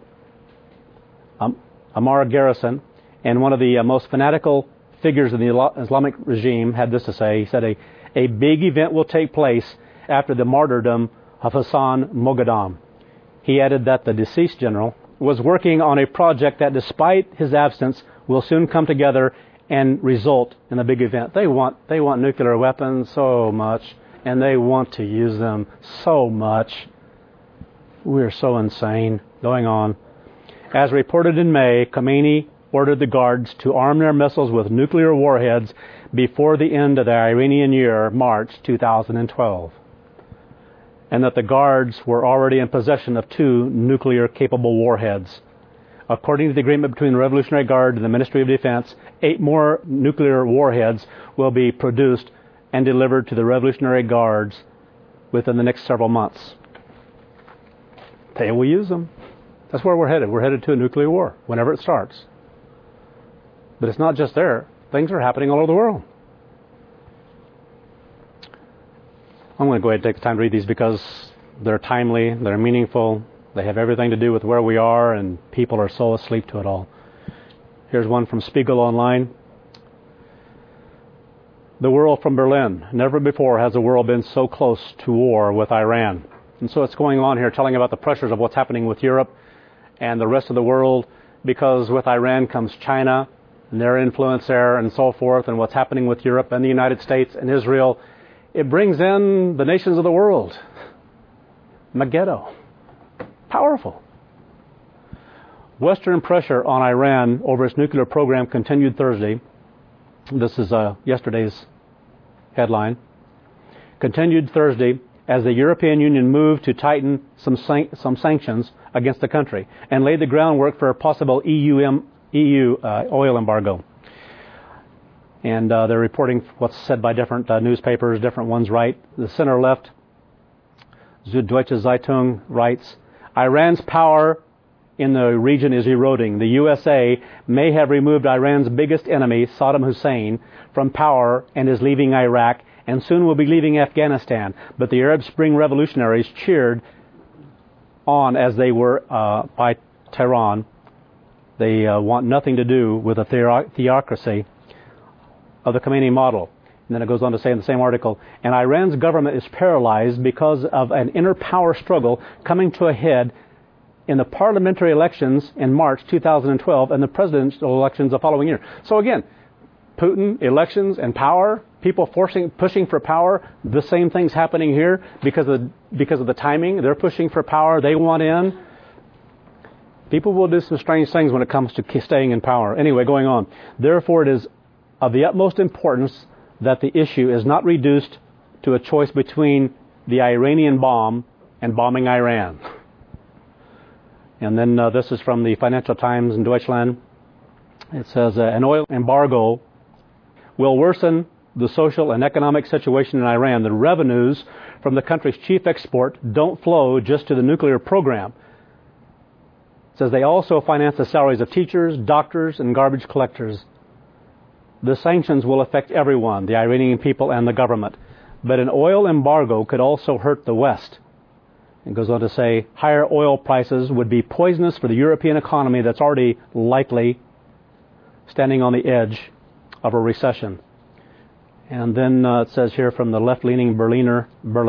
Amara garrison and one of the most fanatical figures in the Islamic regime had this to say. He said, a big event will take place after the martyrdom of Hassan Moghadam. He added that the deceased general was working on a project that, despite his absence, will soon come together and result in a big event. They want nuclear weapons so much, and they want to use them so much. We're so insane. Going on. As reported in May, Khomeini ordered the Guards to arm their missiles with nuclear warheads before the end of the Iranian year, March 2012. And that the Guards were already in possession of 2 nuclear-capable warheads. According to the agreement between the Revolutionary Guard and the Ministry of Defense, 8 more nuclear warheads will be produced and delivered to the Revolutionary Guards within the next several months. They will use them. That's where we're headed. We're headed to a nuclear war, whenever it starts. But it's not just there. Things are happening all over the world. I'm going to go ahead and take the time to read these because they're timely, they're meaningful, they have everything to do with where we are, and people are so asleep to it all. Here's one from Spiegel Online. The world from Berlin. Never before has the world been so close to war with Iran. And so it's going on here telling about the pressures of what's happening with Europe and the rest of the world, because with Iran comes China and their influence there and so forth, and what's happening with Europe and the United States and Israel. It brings in the nations of the world. Megiddo. Powerful. Western pressure on Iran over its nuclear program continued Thursday. This is yesterday's headline. Continued Thursday as the European Union moved to tighten some sanctions against the country and laid the groundwork for a possible EU oil embargo. And they're reporting what's said by different newspapers, different ones write. The center-left, Süddeutsche Zeitung, writes, Iran's power in the region is eroding. The USA may have removed Iran's biggest enemy, Saddam Hussein, from power and is leaving Iraq and soon will be leaving Afghanistan. But the Arab Spring revolutionaries cheered on as they were by Tehran. They want nothing to do with a theocracy of the Khomeini model. And then it goes on to say in the same article, and Iran's government is paralyzed because of an inner power struggle coming to a head in the parliamentary elections in March 2012 and the presidential elections the following year. So again, Putin, elections, and power, people pushing for power. The same thing's happening here because of the timing. They're pushing for power. They want in. People will do some strange things when it comes to staying in power. Anyway, going on. Therefore, it is of the utmost importance that the issue is not reduced to a choice between the Iranian bomb and bombing Iran. And then this is from the Financial Times in Deutschland. It says an oil embargo will worsen the social and economic situation in Iran. The revenues from the country's chief export don't flow just to the nuclear program. It says they also finance the salaries of teachers, doctors, and garbage collectors. The sanctions will affect everyone, the Iranian people and the government. But an oil embargo could also hurt the West. It goes on to say higher oil prices would be poisonous for the European economy that's already likely standing on the edge of a recession. And then it says here from the left-leaning Berliner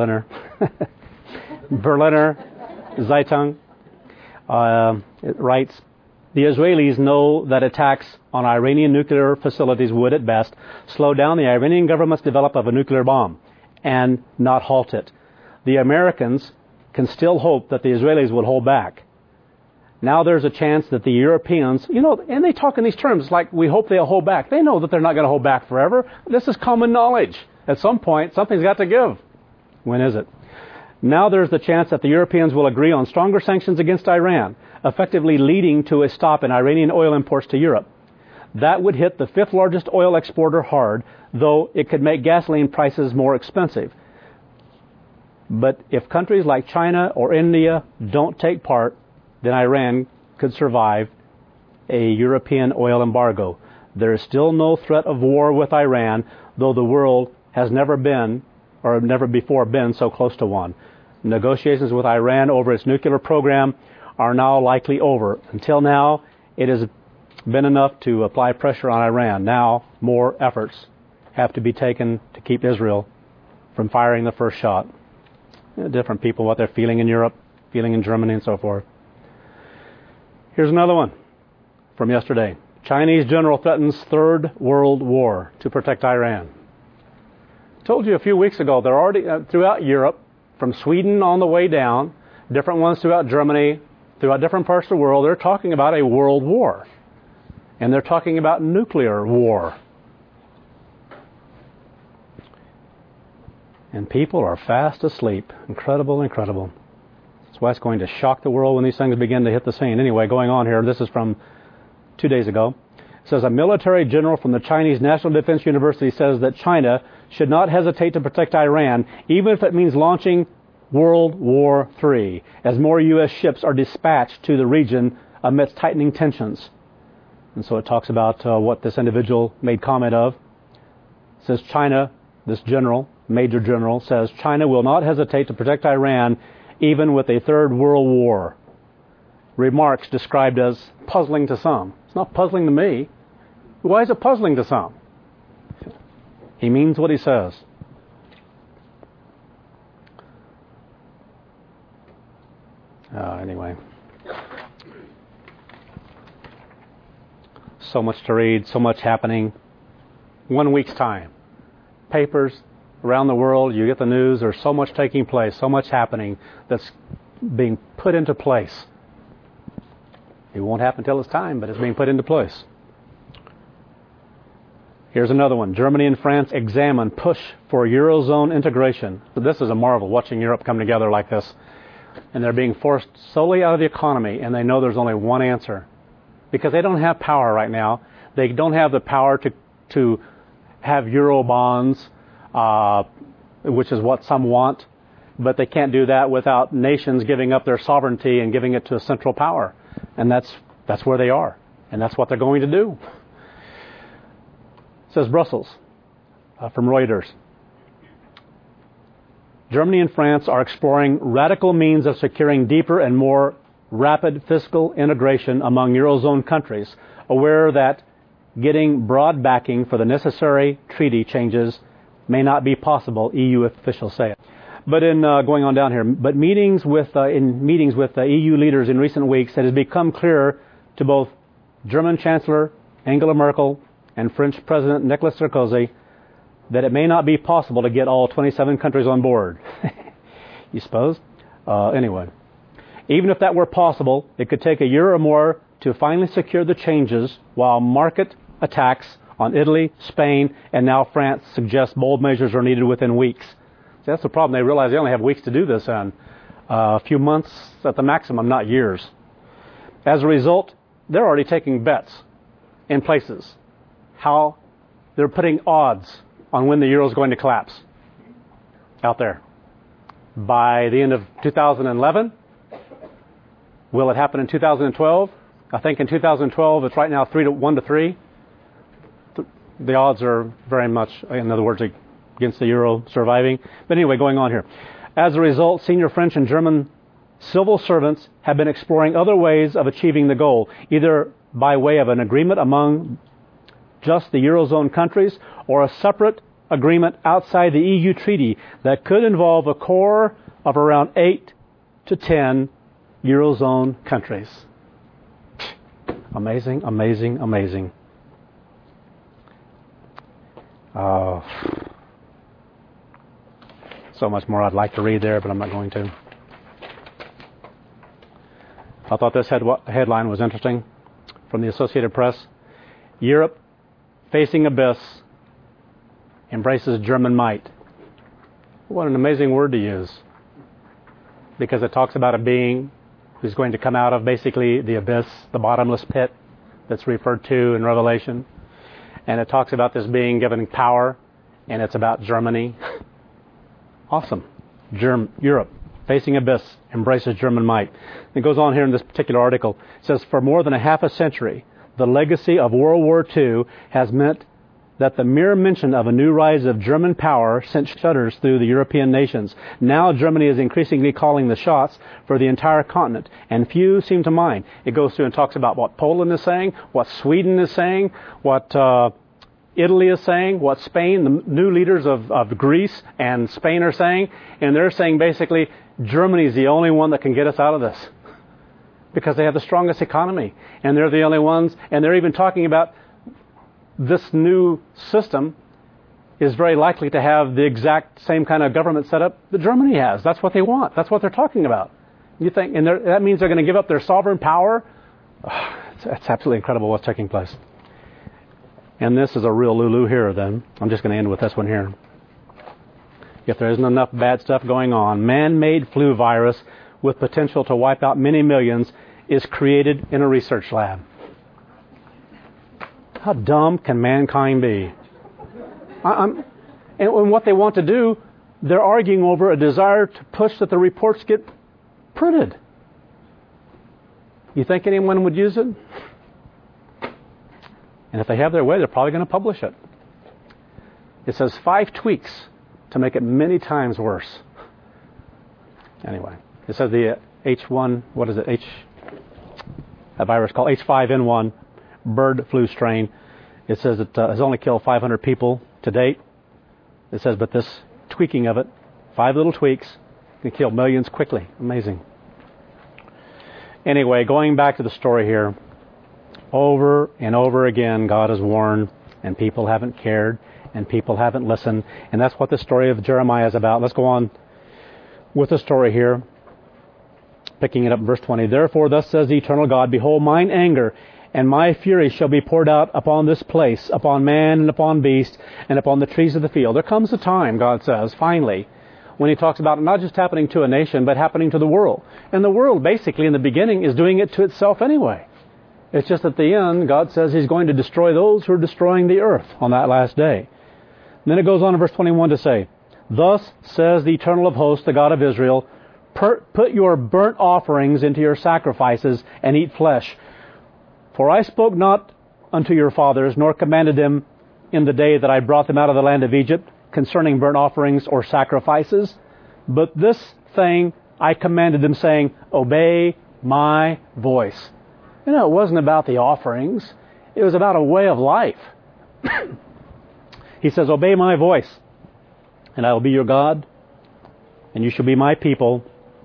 Zeitung, it writes, the Israelis know that attacks on Iranian nuclear facilities would, at best, slow down the Iranian government's development of a nuclear bomb and not halt it. The Americans can still hope that the Israelis will hold back. Now there's a chance that the Europeans, and they talk in these terms like we hope they'll hold back. They know that they're not going to hold back forever. This is common knowledge. At some point, something's got to give. When is it? Now there's the chance that the Europeans will agree on stronger sanctions against Iran, effectively leading to a stop in Iranian oil imports to Europe. That would hit the fifth largest oil exporter hard, though it could make gasoline prices more expensive. But if countries like China or India don't take part, then Iran could survive a European oil embargo. There is still no threat of war with Iran, though the world has never before been so close to one. Negotiations with Iran over its nuclear program are now likely over. Until now, it has been enough to apply pressure on Iran. Now, more efforts have to be taken to keep Israel from firing the first shot. Different people, what they're feeling in Europe, feeling in Germany, and so forth. Here's another one from yesterday. Chinese general threatens Third World War to protect Iran. Told you a few weeks ago, they're already throughout Europe, from Sweden on the way down, different ones throughout Germany, throughout different parts of the world, they're talking about a world war. And they're talking about nuclear war. And people are fast asleep. Incredible, incredible. That's why it's going to shock the world when these things begin to hit the scene. Anyway, going on here, this is from 2 days ago. It says a military general from the Chinese National Defense University says that China should not hesitate to protect Iran, even if it means launching World War III, as more U.S. ships are dispatched to the region amidst tightening tensions. And so it talks about what this individual made comment of. It says China, this general, Major General, says China will not hesitate to protect Iran even with a third world war. Remarks described as puzzling to some. It's not puzzling to me. Why is it puzzling to some? He means what he says. Anyway. So much to read, so much happening. 1 week's time. Papers around the world, you get the news, there's so much taking place, so much happening that's being put into place. It won't happen until it's time, but it's being put into place. Here's another one. Germany and France examine push for Eurozone integration. So this is a marvel, watching Europe come together like this. And they're being forced solely out of the economy, and they know there's only one answer. Because they don't have power right now. They don't have the power to have Euro bonds, which is what some want. But they can't do that without nations giving up their sovereignty and giving it to a central power. And that's where they are. And that's what they're going to do. It says Brussels, from Reuters. Germany and France are exploring radical means of securing deeper and more rapid fiscal integration among Eurozone countries, aware that getting broad backing for the necessary treaty changes may not be possible, EU officials say. But in going on down here, but in meetings with EU leaders in recent weeks, it has become clear to both German Chancellor Angela Merkel and French President Nicolas Sarkozy that it may not be possible to get all 27 countries on board. You suppose? Anyway, even if that were possible, it could take a year or more to finally secure the changes, while market attacks on Italy, Spain, and now France suggest bold measures are needed within weeks. See, that's the problem. They realize they only have weeks to do this in. A few months at the maximum, not years. As a result, they're already taking bets in places. How they're putting odds on when the euro is going to collapse out there. By the end of 2011, will it happen in 2012? I think in 2012 it's right now 1 to 3. The odds are very much, in other words, against the euro surviving. But anyway, going on here. As a result, senior French and German civil servants have been exploring other ways of achieving the goal, either by way of an agreement among just the Eurozone countries or a separate agreement outside the EU treaty that could involve a core of around 8 to 10 Eurozone countries. Amazing, amazing, amazing. So much more I'd like to read there, but I'm not going to. I thought this headline was interesting from the Associated Press. Europe, facing abyss, embraces German might. What an amazing word to use. Because it talks about a being who's going to come out of basically the abyss, the bottomless pit that's referred to in Revelation. And it talks about this being given power, and it's about Germany. Awesome. Europe, facing abyss, embraces German might. It goes on here in this particular article. It says, for more than a half a century, the legacy of World War II has meant that the mere mention of a new rise of German power sent shudders through the European nations. Now Germany is increasingly calling the shots for the entire continent, and few seem to mind. It goes through and talks about what Poland is saying, what Sweden is saying, what Italy is saying, what Spain, the new leaders of Greece and Spain are saying, and they're saying basically Germany is the only one that can get us out of this because they have the strongest economy, and they're the only ones, and they're even talking about this new system is very likely to have the exact same kind of government setup that Germany has. That's what they want. That's what they're talking about. You think, and that means they're going to give up their sovereign power? It's absolutely incredible what's taking place. And this is a real Lulu here then. I'm just going to end with this one here. If there isn't enough bad stuff going on, man-made flu virus with potential to wipe out many millions is created in a research lab. How dumb can mankind be? And what they want to do, they're arguing over a desire to push that the reports get printed. You think anyone would use it? And if they have their way, they're probably going to publish it. It says 5 tweaks to make it many times worse. Anyway, it says the H1, a virus called H5N1 bird flu strain. It says it has only killed 500 people to date. It says, but this tweaking of it, 5 little tweaks, can kill millions quickly. Amazing. Anyway, going back to the story here, over and over again, God has warned, and people haven't cared, and people haven't listened, and that's what the story of Jeremiah is about. Let's go on with the story here, picking it up in verse 20. Therefore, thus says the eternal God, behold, mine anger and my fury shall be poured out upon this place, upon man and upon beast, and upon the trees of the field. There comes a time, God says, finally, when he talks about it not just happening to a nation, but happening to the world. And the world, basically, in the beginning, is doing it to itself anyway. It's just at the end, God says he's going to destroy those who are destroying the earth on that last day. And then it goes on in verse 21 to say, thus says the Eternal of hosts, the God of Israel, put your burnt offerings into your sacrifices and eat flesh. For I spoke not unto your fathers, nor commanded them in the day that I brought them out of the land of Egypt concerning burnt offerings or sacrifices. But this thing I commanded them, saying, obey my voice. You know, it wasn't about the offerings. It was about a way of life. He says, obey my voice, and I will be your God, and you shall be my people,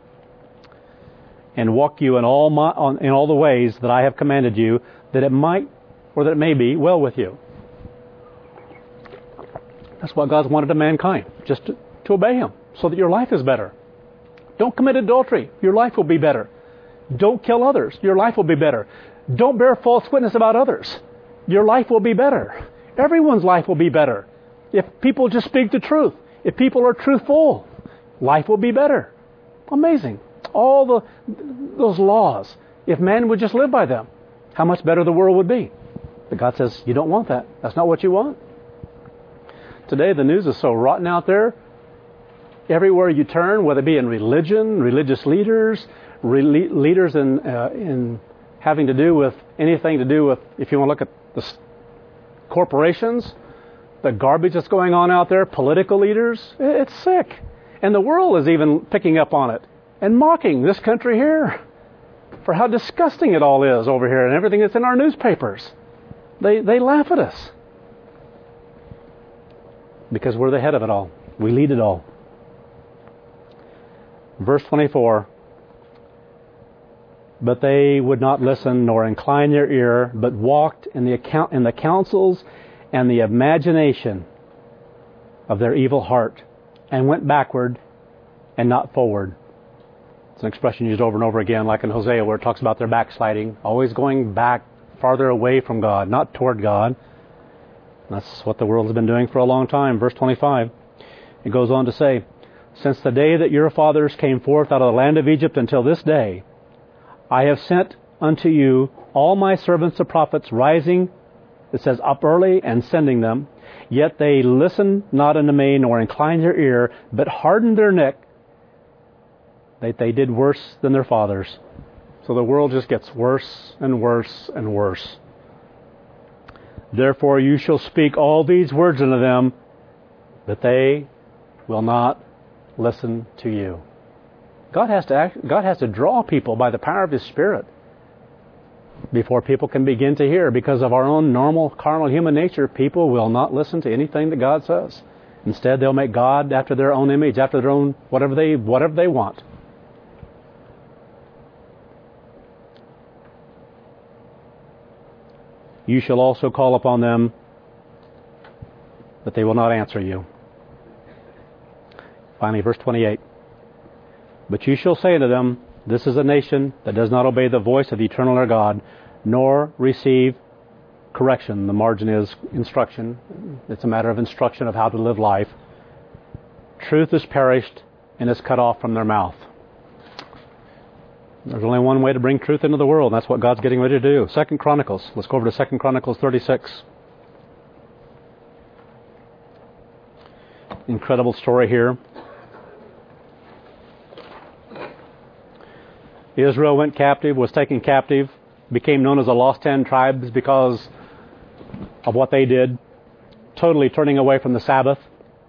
and walk you in all the ways that I have commanded you, that it might, or that it may be well with you. That's what God's wanted of mankind, just to obey Him, so that your life is better. Don't commit adultery. Your life will be better. Don't kill others. Your life will be better. Don't bear false witness about others. Your life will be better. Everyone's life will be better. If people just speak the truth, if people are truthful, life will be better. Amazing. All those laws, if man would just live by them, how much better the world would be. But God says, you don't want that. That's not what you want. Today the news is so rotten out there. Everywhere you turn, whether it be in religion, religious leaders, leaders in having to do with anything to do with, if you want to look at the corporations, the garbage that's going on out there, political leaders, it's sick. And the world is even picking up on it and mocking this country here for how disgusting it all is over here and everything that's in our newspapers. They laugh at us because we're the head of it all. We lead it all. Verse 24, but they would not listen nor incline their ear, but walked in the counsels and the imagination of their evil heart, and went backward and not forward. It's an expression used over and over again, like in Hosea, where it talks about their backsliding, always going back farther away from God, not toward God. And that's what the world has been doing for a long time. Verse 25, it goes on to say, since the day that your fathers came forth out of the land of Egypt until this day, I have sent unto you all my servants the prophets, rising, it says, up early and sending them. Yet they listened not unto me, nor inclined their ear, but hardened their neck, that they did worse than their fathers. So the world just gets worse and worse and worse. Therefore you shall speak all these words unto them, but they will not listen to you. God has to draw people by the power of His Spirit before people can begin to hear. Because of our own normal carnal human nature, people will not listen to anything that God says. Instead, they'll make God after their own image, after their own whatever they want. You shall also call upon them, but they will not answer you. Finally, verse 28. But you shall say unto them, this is a nation that does not obey the voice of the eternal their God, nor receive correction. The margin is instruction. It's a matter of instruction of how to live life. Truth is perished and is cut off from their mouth. There's only one way to bring truth into the world, and that's what God's getting ready to do. 2 Chronicles. Let's go over to 2 Chronicles 36. Incredible story here. Israel went captive, was taken captive, became known as the Lost 10 Tribes because of what they did, totally turning away from the Sabbath,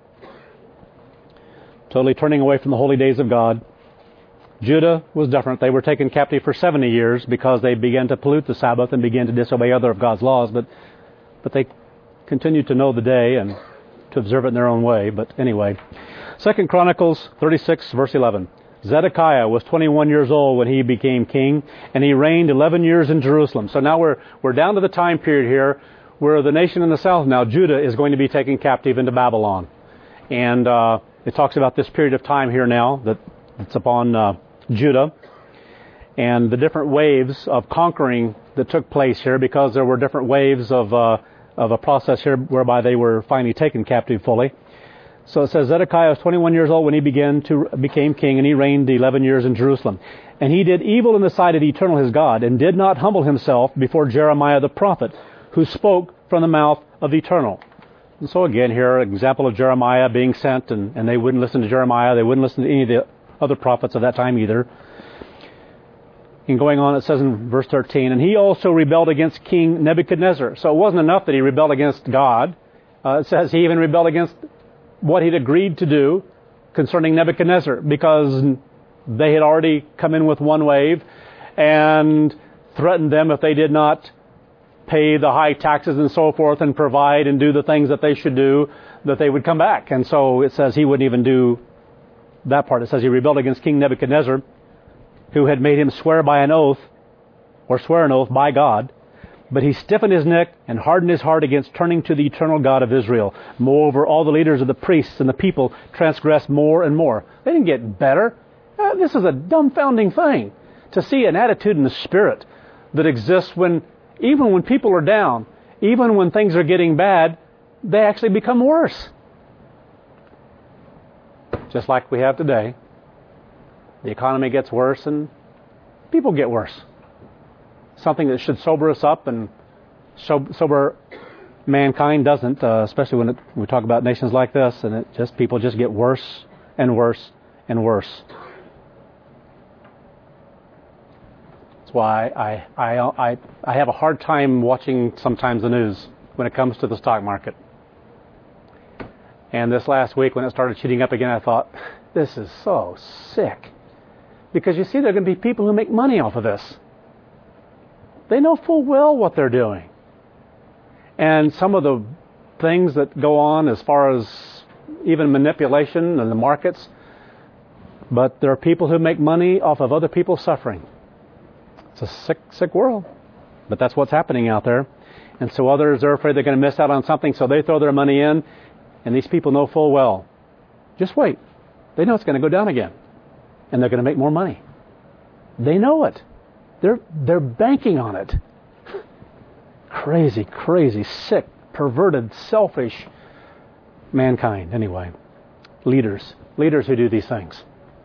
totally turning away from the holy days of God. Judah was different. They were taken captive for 70 years because they began to pollute the Sabbath and began to disobey other of God's laws, but they continued to know the day and to observe it in their own way. But anyway, 2 Chronicles 36, verse 11. Zedekiah was 21 years old when he became king, and he reigned 11 years in Jerusalem. So now we're down to the time period here where the nation in the south now, Judah, is going to be taken captive into Babylon. And it talks about this period of time here now that's upon Judah, and the different waves of conquering that took place here, because there were different waves of a process here whereby they were finally taken captive fully. So it says Zedekiah was 21 years old when he became king, and he reigned 11 years in Jerusalem. And he did evil in the sight of the Eternal his God, and did not humble himself before Jeremiah the prophet, who spoke from the mouth of the Eternal. And so again here, an example of Jeremiah being sent, and they wouldn't listen to Jeremiah. They wouldn't listen to any of the other prophets of that time either. And going on, it says in verse 13, and he also rebelled against King Nebuchadnezzar. So it wasn't enough that he rebelled against God. It says he even rebelled against what he'd agreed to do concerning Nebuchadnezzar, because they had already come in with one wave and threatened them if they did not pay the high taxes and so forth and provide and do the things that they should do, that they would come back. And so it says he wouldn't even do that part. It says he rebelled against King Nebuchadnezzar, who had made him swear by an oath, or swear an oath by God, But he stiffened his neck and hardened his heart against turning to the eternal God of Israel. Moreover, all the leaders of the priests and the people transgressed more and more. They didn't get better. This is a dumbfounding thing to see an attitude in the spirit that exists even when people are down, even when things are getting bad, they actually become worse. Just like we have today. The economy gets worse and people get worse. Something that should sober us up and sober mankind doesn't, especially when we talk about nations like this, and people just get worse and worse and worse. That's why I have a hard time watching sometimes the news when it comes to the stock market. And this last week when it started shooting up again, I thought, this is so sick. Because you see, there are going to be people who make money off of this. They know full well what they're doing. And some of the things that go on as far as even manipulation in the markets, but there are people who make money off of other people's suffering. It's a sick, sick world. But that's what's happening out there. And so others are afraid they're going to miss out on something, so they throw their money in. And these people know full well, just wait. They know it's going to go down again. And they're going to make more money. They know it. They're banking on it. Crazy, crazy, sick, perverted, selfish mankind. Anyway, leaders who do these things.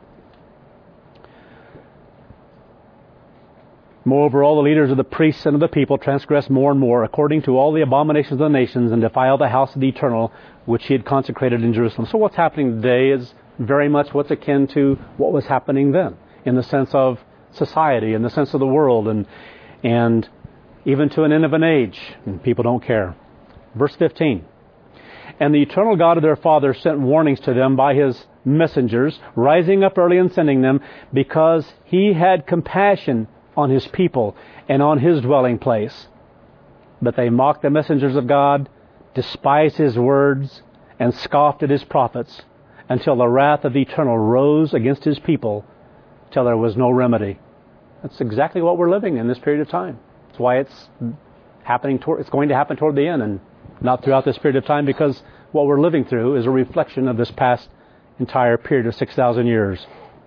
Moreover, all the leaders of the priests and of the people transgressed more and more, according to all the abominations of the nations, and defiled the house of the Eternal, which he had consecrated in Jerusalem. So what's happening today is very much what's akin to what was happening then, in the sense of society, in the sense of the world, and even to an end of an age, and people don't care. Verse 15. And the eternal God of their fathers sent warnings to them by his messengers, rising up early and sending them, because he had compassion on his people and on his dwelling place. But they mocked the messengers of God, despised his words, and scoffed at his prophets, until the wrath of the Eternal rose against his people, till there was no remedy. That's exactly what we're living in this period of time. That's why it's it's going to happen toward the end, and not throughout this period of time, because what we're living through is a reflection of this past entire period of 6,000 years.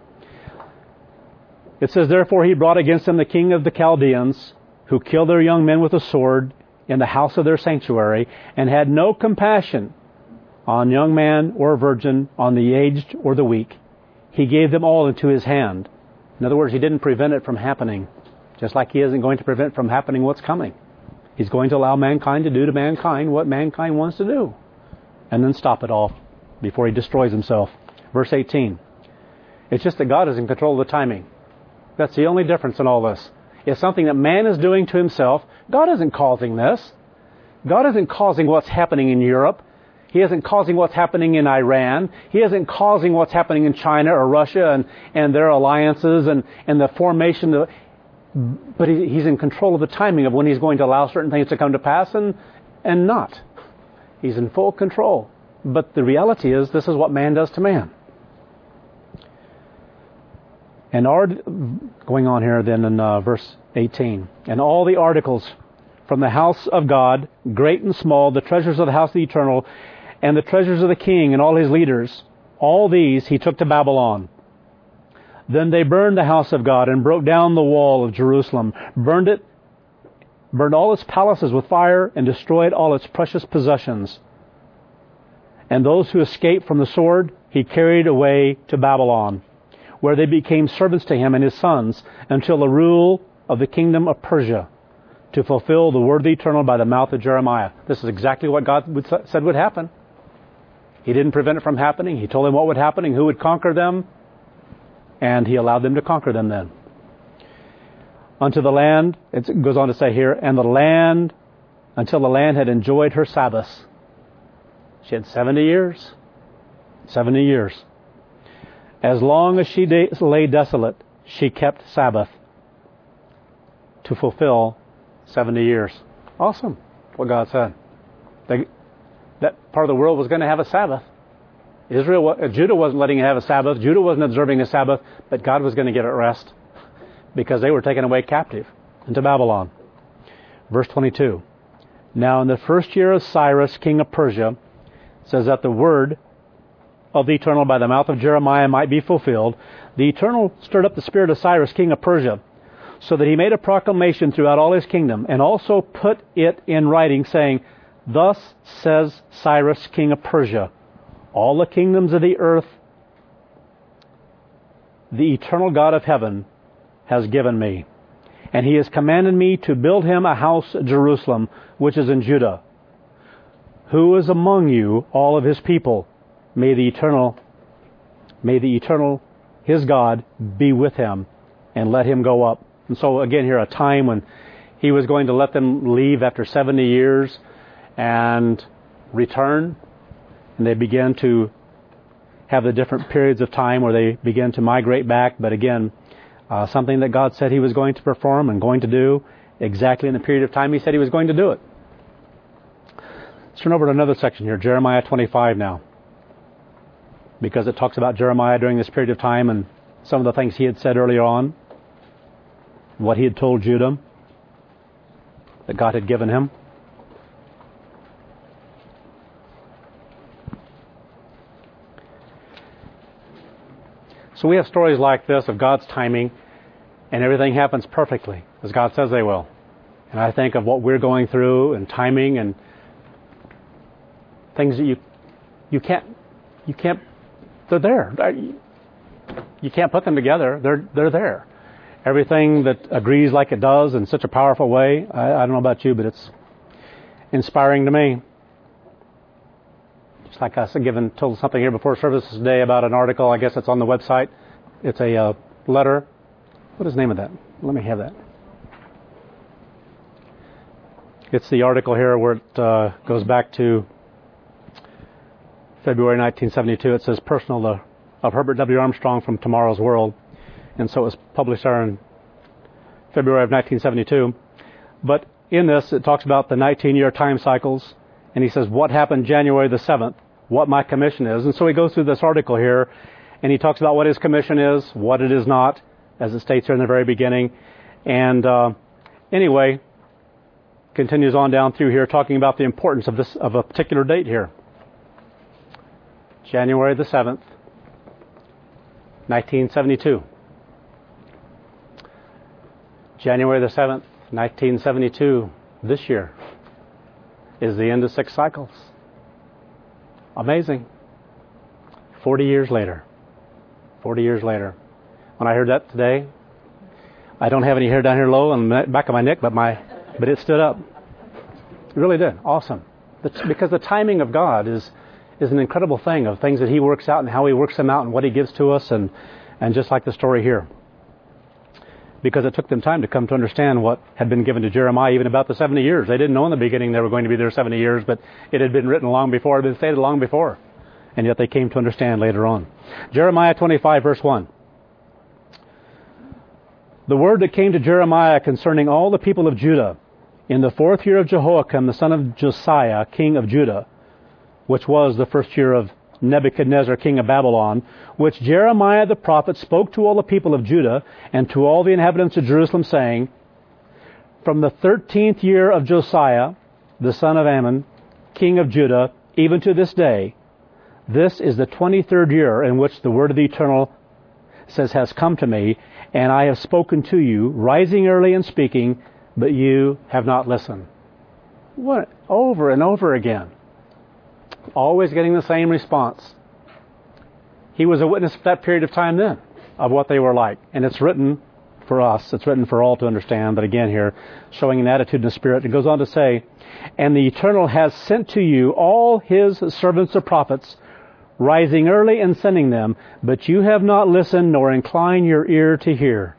It says, therefore he brought against them the king of the Chaldeans, who killed their young men with a sword in the house of their sanctuary, and had no compassion on young man or virgin, on the aged or the weak. He gave them all into his hand. In other words, he didn't prevent it from happening, just like he isn't going to prevent from happening what's coming. He's going to allow mankind to do to mankind what mankind wants to do, and then stop it all before he destroys himself. Verse 18. It's just that God is in control of the timing. That's the only difference in all this. It's something that man is doing to himself. God isn't causing this. God isn't causing what's happening in Europe. He isn't causing what's happening in Iran. He isn't causing what's happening in China or Russia and their alliances and the formation of... But he's in control of the timing of when he's going to allow certain things to come to pass and not. He's in full control. But the reality is, this is what man does to man. And going on here then in verse 18. And all the articles from the house of God, great and small, the treasures of the house of the Eternal, and the treasures of the king and all his leaders, all these he took to Babylon. Then they burned the house of God and broke down the wall of Jerusalem, burned all its palaces with fire, and destroyed all its precious possessions. And those who escaped from the sword he carried away to Babylon, where they became servants to him and his sons, until the rule of the kingdom of Persia, to fulfill the word of the Eternal by the mouth of Jeremiah. This is exactly what God said would happen. He didn't prevent it from happening. He told them what would happen and who would conquer them, and he allowed them to conquer them then. Unto the land, it goes on to say here, and the land, until the land had enjoyed her Sabbaths. She had 70 years. 70 years. As long as she lay desolate, she kept Sabbath to fulfill 70 years. Awesome, what God said. That part of the world was going to have a Sabbath. Judah wasn't letting it have a Sabbath. Judah wasn't observing a Sabbath, but God was going to give it rest because they were taken away captive into Babylon. Verse 22. Now in the first year of Cyrus, king of Persia, says that the word of the Eternal by the mouth of Jeremiah might be fulfilled. The Eternal stirred up the spirit of Cyrus, king of Persia, so that he made a proclamation throughout all his kingdom, and also put it in writing, saying, Thus says Cyrus, king of Persia, all the kingdoms of the earth the eternal God of heaven has given me. And he has commanded me to build him a house at Jerusalem, which is in Judah. Who is among you, all of his people? May the eternal, his God, be with him, and let him go up. And so again here, a time when he was going to let them leave after 70 years and return. And they began to have the different periods of time where they began to migrate back. But again, something that God said he was going to perform and going to do exactly in the period of time he said he was going to do it. Let's turn over to another section here, Jeremiah 25 now. Because it talks about Jeremiah during this period of time and some of the things he had said earlier on, what he had told Judah that God had given him. So we have stories like this of God's timing, and everything happens perfectly, as God says they will. And I think of what we're going through, and timing, and things that you can't, they're there. You can't put them together. They're there. Everything that agrees like it does in such a powerful way, I don't know about you, but it's inspiring to me. Just like I told something here before service today about an article, I guess it's on the website. It's a letter. What is the name of that? Let me have that. It's the article here where it goes back to February 1972. It says personal of Herbert W. Armstrong from Tomorrow's World. And so it was published there in February of 1972. But in this, it talks about the 19-year time cycles. And he says, what happened January the 7th, what my commission is. And so he goes through this article here, and he talks about what his commission is, what it is not, as it states here in the very beginning. And anyway, continues on down through here, talking about the importance of a particular date here. January the 7th, 1972. January the 7th, 1972, this year, is the end of 6 cycles. Amazing. 40 years later. 40 years later. When I heard that today, I don't have any hair down here low on the back of my neck, but it stood up. It really did. Awesome. Because the timing of God is an incredible thing, of things that he works out and how he works them out and what he gives to us, and just like the story here. Because it took them time to come to understand what had been given to Jeremiah, even about the 70 years. They didn't know in the beginning they were going to be there 70 years, but it had been written long before, it had been stated long before. And yet they came to understand later on. Jeremiah 25, verse 1. The word that came to Jeremiah concerning all the people of Judah in the 4th year of Jehoiakim, the son of Josiah, king of Judah, which was the 1st year of Nebuchadnezzar, king of Babylon, which Jeremiah the prophet spoke to all the people of Judah and to all the inhabitants of Jerusalem, saying, from the 13th year of Josiah, the son of Ammon, king of Judah, even to this day, this is the 23rd year in which the word of the Eternal says has come to me, and I have spoken to you, rising early and speaking, but you have not listened. What? Over and over again. Always getting the same response. He was a witness for that period of time then, of what they were like. And it's written for us. It's written for all to understand. But again here, showing an attitude and a spirit. It goes on to say, and the Eternal has sent to you all his servants the prophets, rising early and sending them, but you have not listened nor inclined your ear to hear.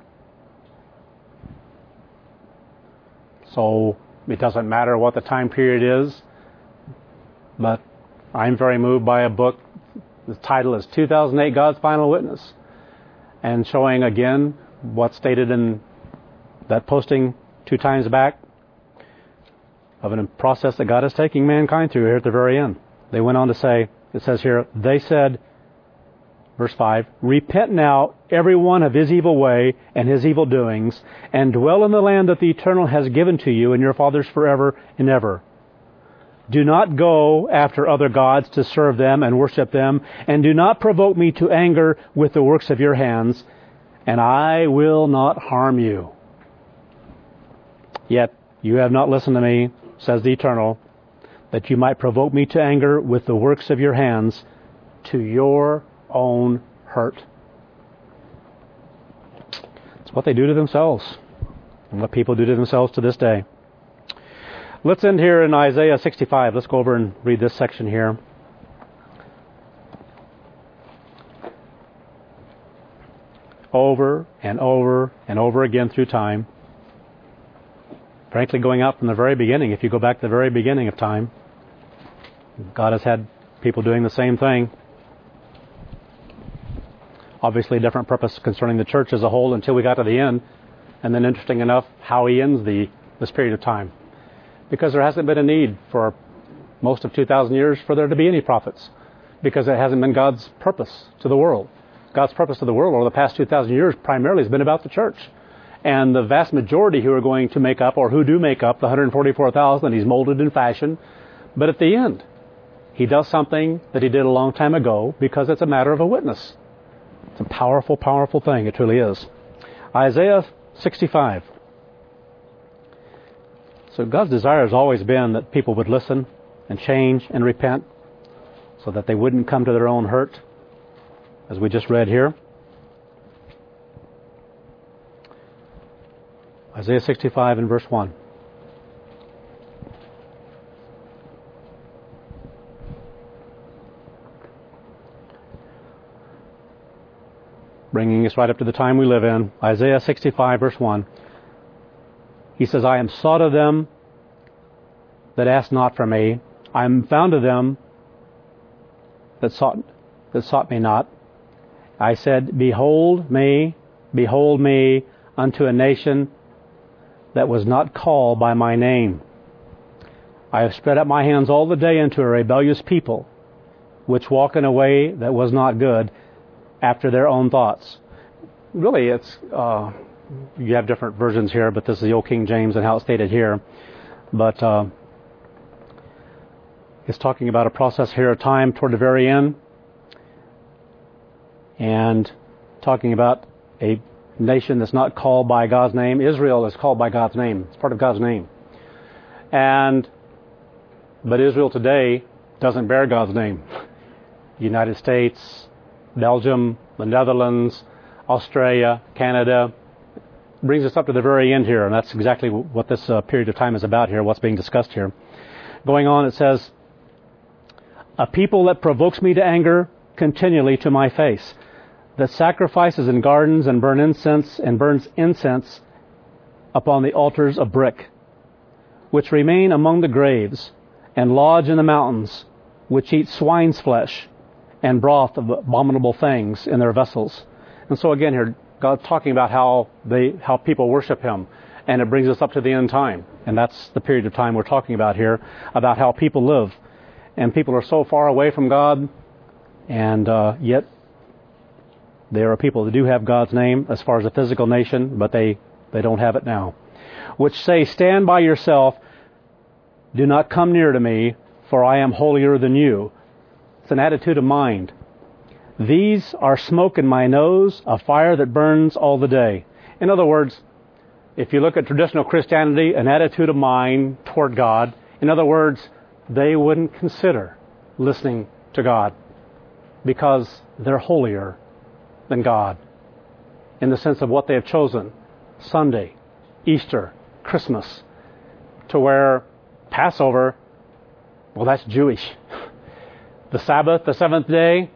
So it doesn't matter what the time period is, but I'm very moved by a book. The title is 2008 God's Final Witness, and showing again what's stated in that posting 2 times back of a process that God is taking mankind through here at the very end. They went on to say, it says here, they said, verse 5, repent now every one of his evil way and his evil doings, and dwell in the land that the Eternal has given to you and your fathers forever and ever. Do not go after other gods to serve them and worship them, and do not provoke me to anger with the works of your hands, and I will not harm you. Yet you have not listened to me, says the Eternal, that you might provoke me to anger with the works of your hands, to your own hurt. It's what they do to themselves, and what people do to themselves to this day. Let's end here in Isaiah 65. Let's go over and read this section here. Over and over and over again through time. Frankly, going out from the very beginning, if you go back to the very beginning of time, God has had people doing the same thing. Obviously, a different purpose concerning the church as a whole until we got to the end. And then, interesting enough, how he ends this period of time. Because there hasn't been a need for most of 2,000 years for there to be any prophets. Because it hasn't been God's purpose to the world. God's purpose to the world over the past 2,000 years primarily has been about the church. And the vast majority who are going to make up, or who do make up, the 144,000 he's molded and fashioned. But at the end, he does something that he did a long time ago because it's a matter of a witness. It's a powerful, powerful thing. It truly is. Isaiah 65. So God's desire has always been that people would listen and change and repent so that they wouldn't come to their own hurt, as we just read here. Isaiah 65 and verse 1. Bringing us right up to the time we live in. Isaiah 65 verse 1. He says, I am sought of them that asked not for me. I am found of them that sought me not. I said, behold me unto a nation that was not called by my name. I have spread out my hands all the day unto a rebellious people, which walk in a way that was not good, after their own thoughts. Really, it's you have different versions here, but this is the Old King James and how it's stated here. But it's talking about a process here of time toward the very end, and talking about a nation that's not called by God's name. Israel is called by God's name. It's part of God's name. But Israel today doesn't bear God's name. United States, Belgium, the Netherlands, Australia, Canada, brings us up to the very end here, and that's exactly what this period of time is about here, what's being discussed here. Going on, it says, a people that provokes me to anger continually to my face, that sacrifices in gardens and burns incense upon the altars of brick, which remain among the graves, and lodge in the mountains, which eat swine's flesh, and broth of abominable things in their vessels. And so again here, God's talking about how people worship Him. And it brings us up to the end time. And that's the period of time we're talking about here, about how people live. And people are so far away from God, and yet there are people that do have God's name as far as a physical nation, but they don't have it now. Which say, stand by yourself, do not come near to me, for I am holier than you. It's an attitude of mind. These are smoke in my nose, a fire that burns all the day. In other words, if you look at traditional Christianity, an attitude of mind toward God, in other words, they wouldn't consider listening to God because they're holier than God in the sense of what they have chosen. Sunday, Easter, Christmas, to where Passover, well, that's Jewish. The Sabbath, the seventh day,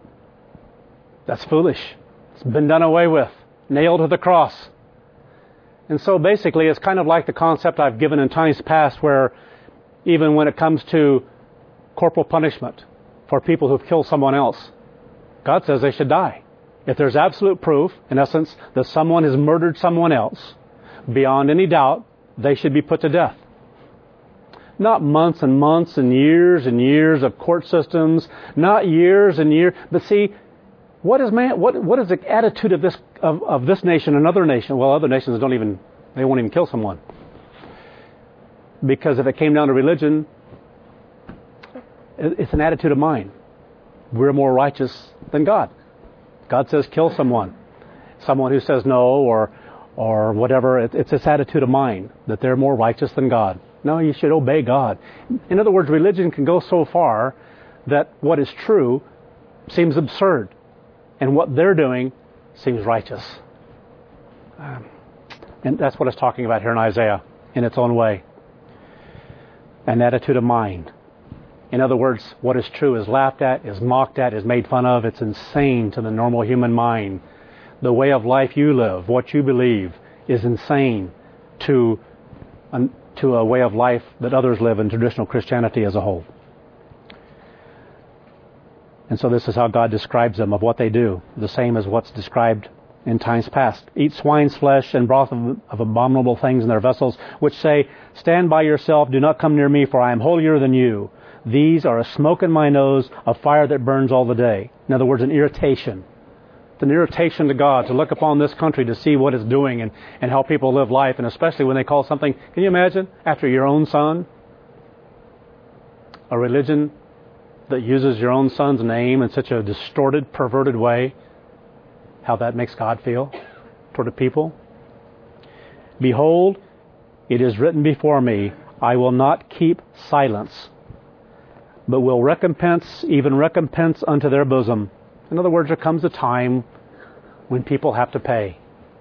that's foolish. It's been done away with. Nailed to the cross. And so basically it's kind of like the concept I've given in times past where even when it comes to corporal punishment for people who've killed someone else, God says they should die. If there's absolute proof, in essence, that someone has murdered someone else, beyond any doubt, they should be put to death. Not months and months and years of court systems, not years and years, but see, What is man? What is the attitude of this nation and other nation? Well, other nations won't even kill someone. Because if it came down to religion, it's an attitude of mind. We're more righteous than God. God says kill someone. Someone who says no or whatever, it's this attitude of mind that they're more righteous than God. No, you should obey God. In other words, religion can go so far that what is true seems absurd, and what they're doing seems righteous. And that's what it's talking about here in Isaiah, in its own way. An attitude of mind. In other words, what is true is laughed at, is mocked at, is made fun of. It's insane to the normal human mind. The way of life you live, what you believe, is insane to a way of life that others live in traditional Christianity as a whole. And so this is how God describes them, of what they do, the same as what's described in times past. Eat swine's flesh and broth of abominable things in their vessels, which say, stand by yourself, do not come near me, for I am holier than you. These are a smoke in my nose, a fire that burns all the day. In other words, an irritation. It's an irritation to God to look upon this country to see what it's doing and how people live life, and especially when they call something, can you imagine, after your own son? A religion that uses your own son's name in such a distorted, perverted way, how that makes God feel toward the people. Behold, it is written before me, I will not keep silence, but will recompense unto their bosom. In other words, there comes a time when people have to pay.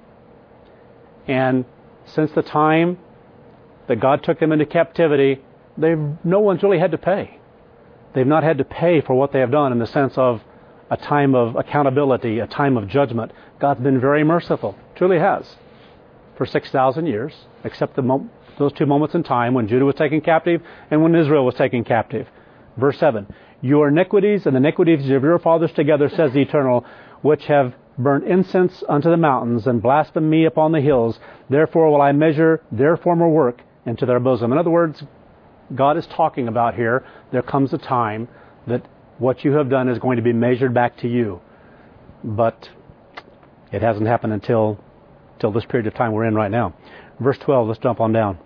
And since the time that God took them into captivity, no one's really had to pay. They've not had to pay for what they have done in the sense of a time of accountability, a time of judgment. God's been very merciful, truly has, for 6,000 years, except those two moments in time when Judah was taken captive and when Israel was taken captive. Verse 7, your iniquities and the iniquities of your fathers together, says the Eternal, which have burnt incense unto the mountains and blasphemed me upon the hills. Therefore will I measure their former work into their bosom. In other words, God is talking about here, there comes a time that what you have done is going to be measured back to you. But it hasn't happened until this period of time we're in right now. Verse 12, let's jump on down.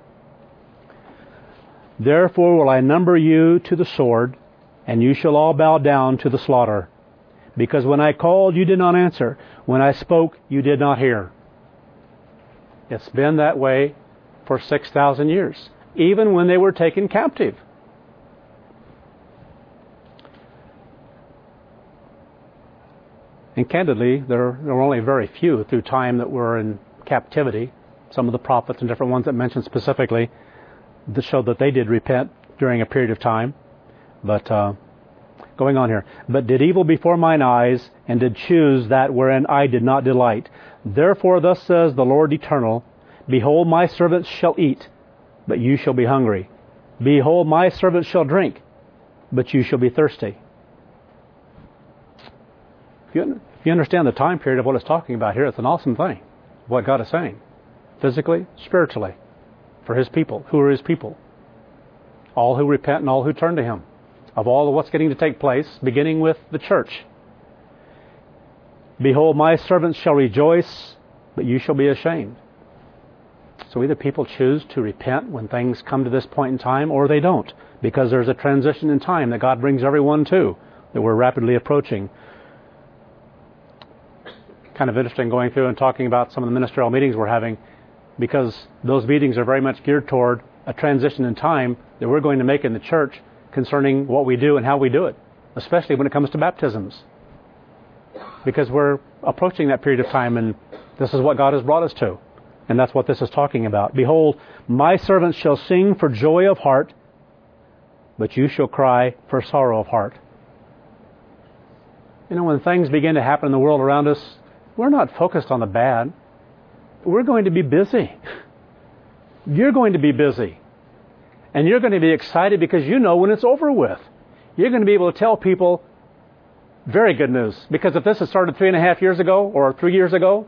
Therefore will I number you to the sword, and you shall all bow down to the slaughter. Because when I called, you did not answer. When I spoke, you did not hear. It's been that way for 6,000 years, even when they were taken captive. And candidly, there were only very few through time that were in captivity. Some of the prophets and different ones that mentioned specifically that showed that they did repent during a period of time. But going on here. But did evil before mine eyes, and did choose that wherein I did not delight. Therefore thus says the Lord Eternal, behold, my servants shall eat, but you shall be hungry. Behold, my servants shall drink, but you shall be thirsty. If you understand the time period of what it's talking about here, it's an awesome thing, what God is saying. Physically, spiritually, for His people. Who are His people? All who repent and all who turn to Him. Of all of what's getting to take place, beginning with the church. Behold, my servants shall rejoice, but you shall be ashamed. So either people choose to repent when things come to this point in time, or they don't, because there's a transition in time that God brings everyone to, that we're rapidly approaching. Kind of interesting going through and talking about some of the ministerial meetings we're having, because those meetings are very much geared toward a transition in time that we're going to make in the church concerning what we do and how we do it, especially when it comes to baptisms. Because we're approaching that period of time, and this is what God has brought us to. And that's what this is talking about. Behold, my servants shall sing for joy of heart, but you shall cry for sorrow of heart. You know, when things begin to happen in the world around us, we're not focused on the bad. We're going to be busy. You're going to be busy. And you're going to be excited because you know when it's over with. You're going to be able to tell people, very good news. Because if this had started 3.5 years ago or 3 years ago,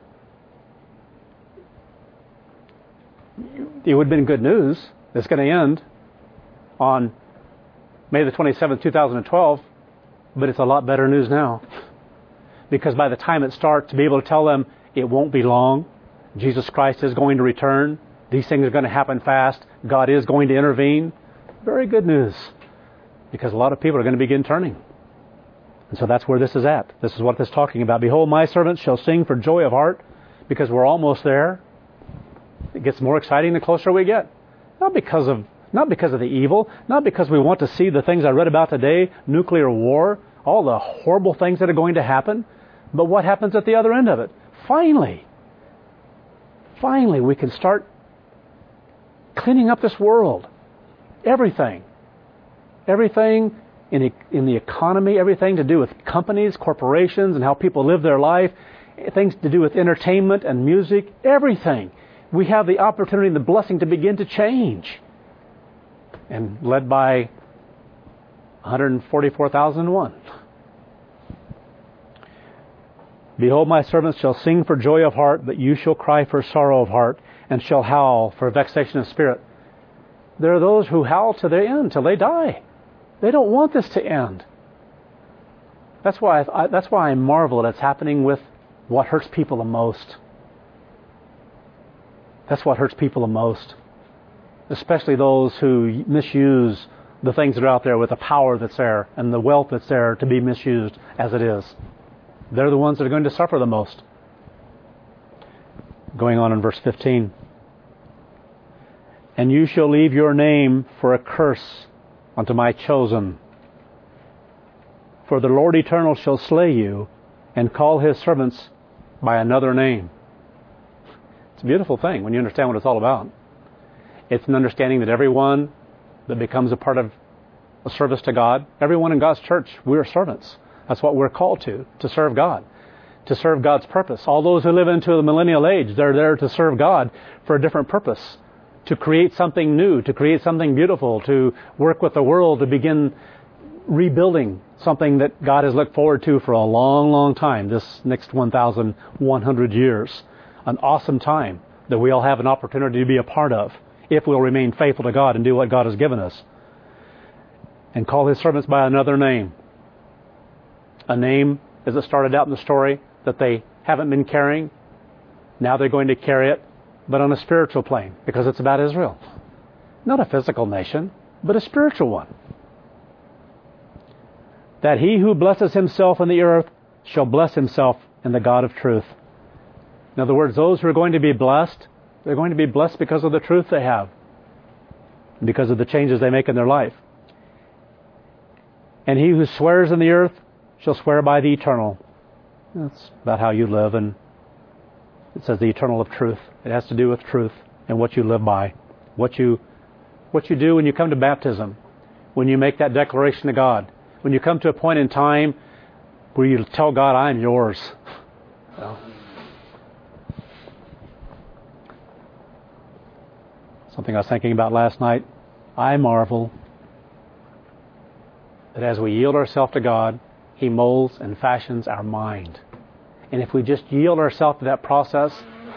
it would have been good news. It's going to end on May the 27th, 2012. But it's a lot better news now. because by the time it starts, to be able to tell them it won't be long. Jesus Christ is going to return. These things are going to happen fast. God is going to intervene. Very good news, because a lot of people are going to begin turning. And so that's where this is at. This is what this is talking about. Behold, my servants shall sing for joy of heart, because we're almost there. It gets more exciting the closer we get. Not because of the evil, not because we want to see the things I read about today, nuclear war, all the horrible things that are going to happen, but what happens at the other end of it? Finally, we can start cleaning up this world. Everything in the economy, everything to do with companies, corporations, and how people live their life, things to do with entertainment and music, everything. We have the opportunity and the blessing to begin to change. And led by 144,001. Behold, my servants shall sing for joy of heart, but you shall cry for sorrow of heart, and shall howl for vexation of spirit. There are those who howl to the end, till they die. They don't want this to end. That's why I marvel that it's happening with what hurts people the most. That's what hurts people the most. Especially those who misuse the things that are out there with the power that's there and the wealth that's there to be misused as it is. They're the ones that are going to suffer the most. Going on in verse 15. And you shall leave your name for a curse unto my chosen. For the Lord eternal shall slay you and call his servants by another name. It's a beautiful thing when you understand what it's all about. It's an understanding that everyone that becomes a part of a service to God, everyone in God's church, we're servants. That's what we're called to serve God, to serve God's purpose. All those who live into the millennial age, they're there to serve God for a different purpose, to create something new, to create something beautiful, to work with the world, to begin rebuilding something that God has looked forward to for a long, long time, this next 1,100 years. An awesome time that we all have an opportunity to be a part of, if we'll remain faithful to God and do what God has given us. And call his servants by another name. A name, as it started out in the story, that they haven't been carrying. Now they're going to carry it, but on a spiritual plane, because it's about Israel. Not a physical nation, but a spiritual one. That he who blesses himself in the earth shall bless himself in the God of truth. In other words, those who are going to be blessed, they're going to be blessed because of the truth they have, because of the changes they make in their life. And he who swears in the earth shall swear by the eternal. That's about how you live, and it says the eternal of truth. It has to do with truth and what you live by, what you do when you come to baptism, when you make that declaration to God, when you come to a point in time where you tell God, I'm yours. Something I was thinking about last night. I marvel that as we yield ourselves to God, he molds and fashions our mind. And if we just yield ourselves to that process,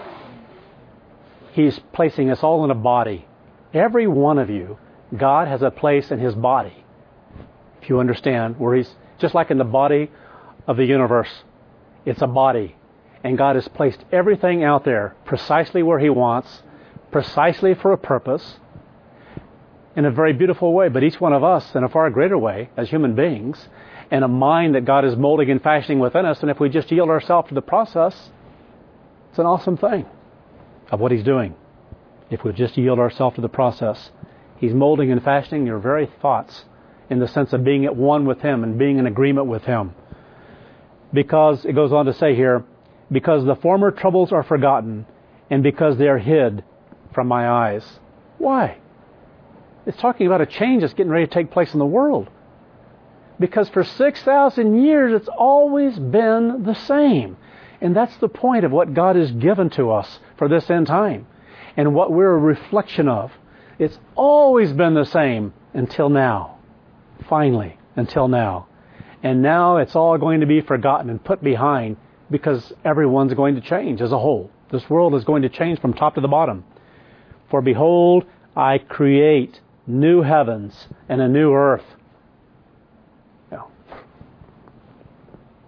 he's placing us all in a body. Every one of you, God has a place in his body. If you understand, where he's just like in the body of the universe, it's a body. And God has placed everything out there precisely where he wants, precisely for a purpose, in a very beautiful way. But each one of us, in a far greater way, as human beings, and a mind that God is molding and fashioning within us. And if we just yield ourselves to the process, it's an awesome thing of what he's doing. If we just yield ourselves to the process, he's molding and fashioning your very thoughts in the sense of being at one with him and being in agreement with him. Because, it goes on to say here, because the former troubles are forgotten and because they are hid from my eyes. Why? It's talking about a change that's getting ready to take place in the world. Because for 6,000 years, it's always been the same. And that's the point of what God has given to us for this end time. And what we're a reflection of. It's always been the same until now. Finally, until now. And now it's all going to be forgotten and put behind because everyone's going to change as a whole. This world is going to change from top to the bottom. For behold, I create new heavens and a new earth.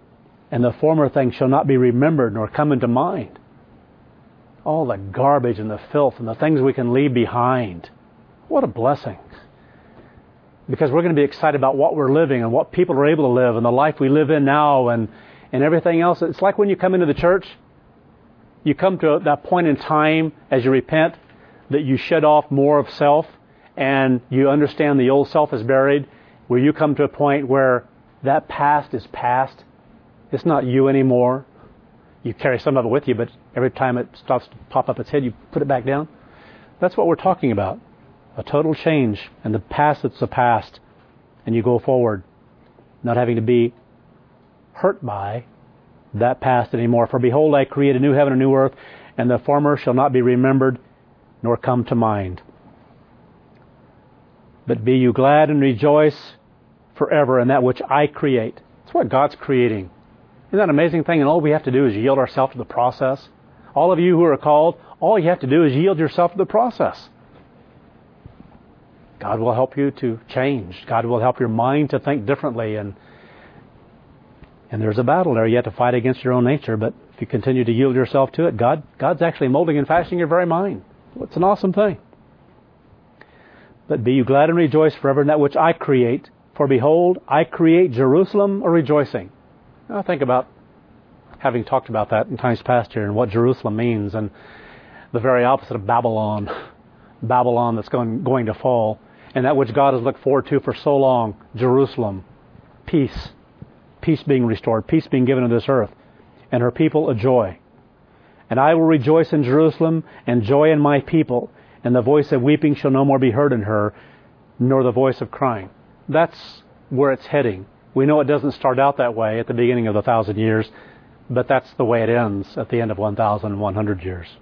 and the former things shall not be remembered nor come into mind. All the garbage and the filth and the things we can leave behind. What a blessing. Because we're going to be excited about what we're living and what people are able to live and the life we live in now and everything else. It's like when you come into the church, you come to that point in time as you repent that you shed off more of self and you understand the old self is buried, where you come to a point where that past is past. It's not you anymore. You carry some of it with you, but every time it starts to pop up its head, you put it back down. That's what we're talking about. A total change, and the past that's the past, and you go forward, not having to be hurt by that past anymore. For behold, I create a new heaven and a new earth, and the former shall not be remembered, nor come to mind. But be you glad and rejoice forever in that which I create. It's what God's creating. Isn't that an amazing thing? And all we have to do is yield ourselves to the process. All of you who are called, all you have to do is yield yourself to the process. God will help you to change. God will help your mind to think differently. And there's a battle there. You have to fight against your own nature. But if you continue to yield yourself to it, God's actually molding and fashioning your very mind. It's an awesome thing. But be you glad and rejoice forever in that which I create. For behold, I create Jerusalem a rejoicing. Now think about having talked about that in times past here and what Jerusalem means and the very opposite of Babylon. Babylon that's going to fall. And that which God has looked forward to for so long, Jerusalem. Peace. Peace being restored. Peace being given to this earth. And her people a joy. And I will rejoice in Jerusalem and joy in my people. And the voice of weeping shall no more be heard in her, nor the voice of crying. That's where it's heading. We know it doesn't start out that way at the beginning of the 1,000 years, but that's the way it ends at the end of 1,100 years.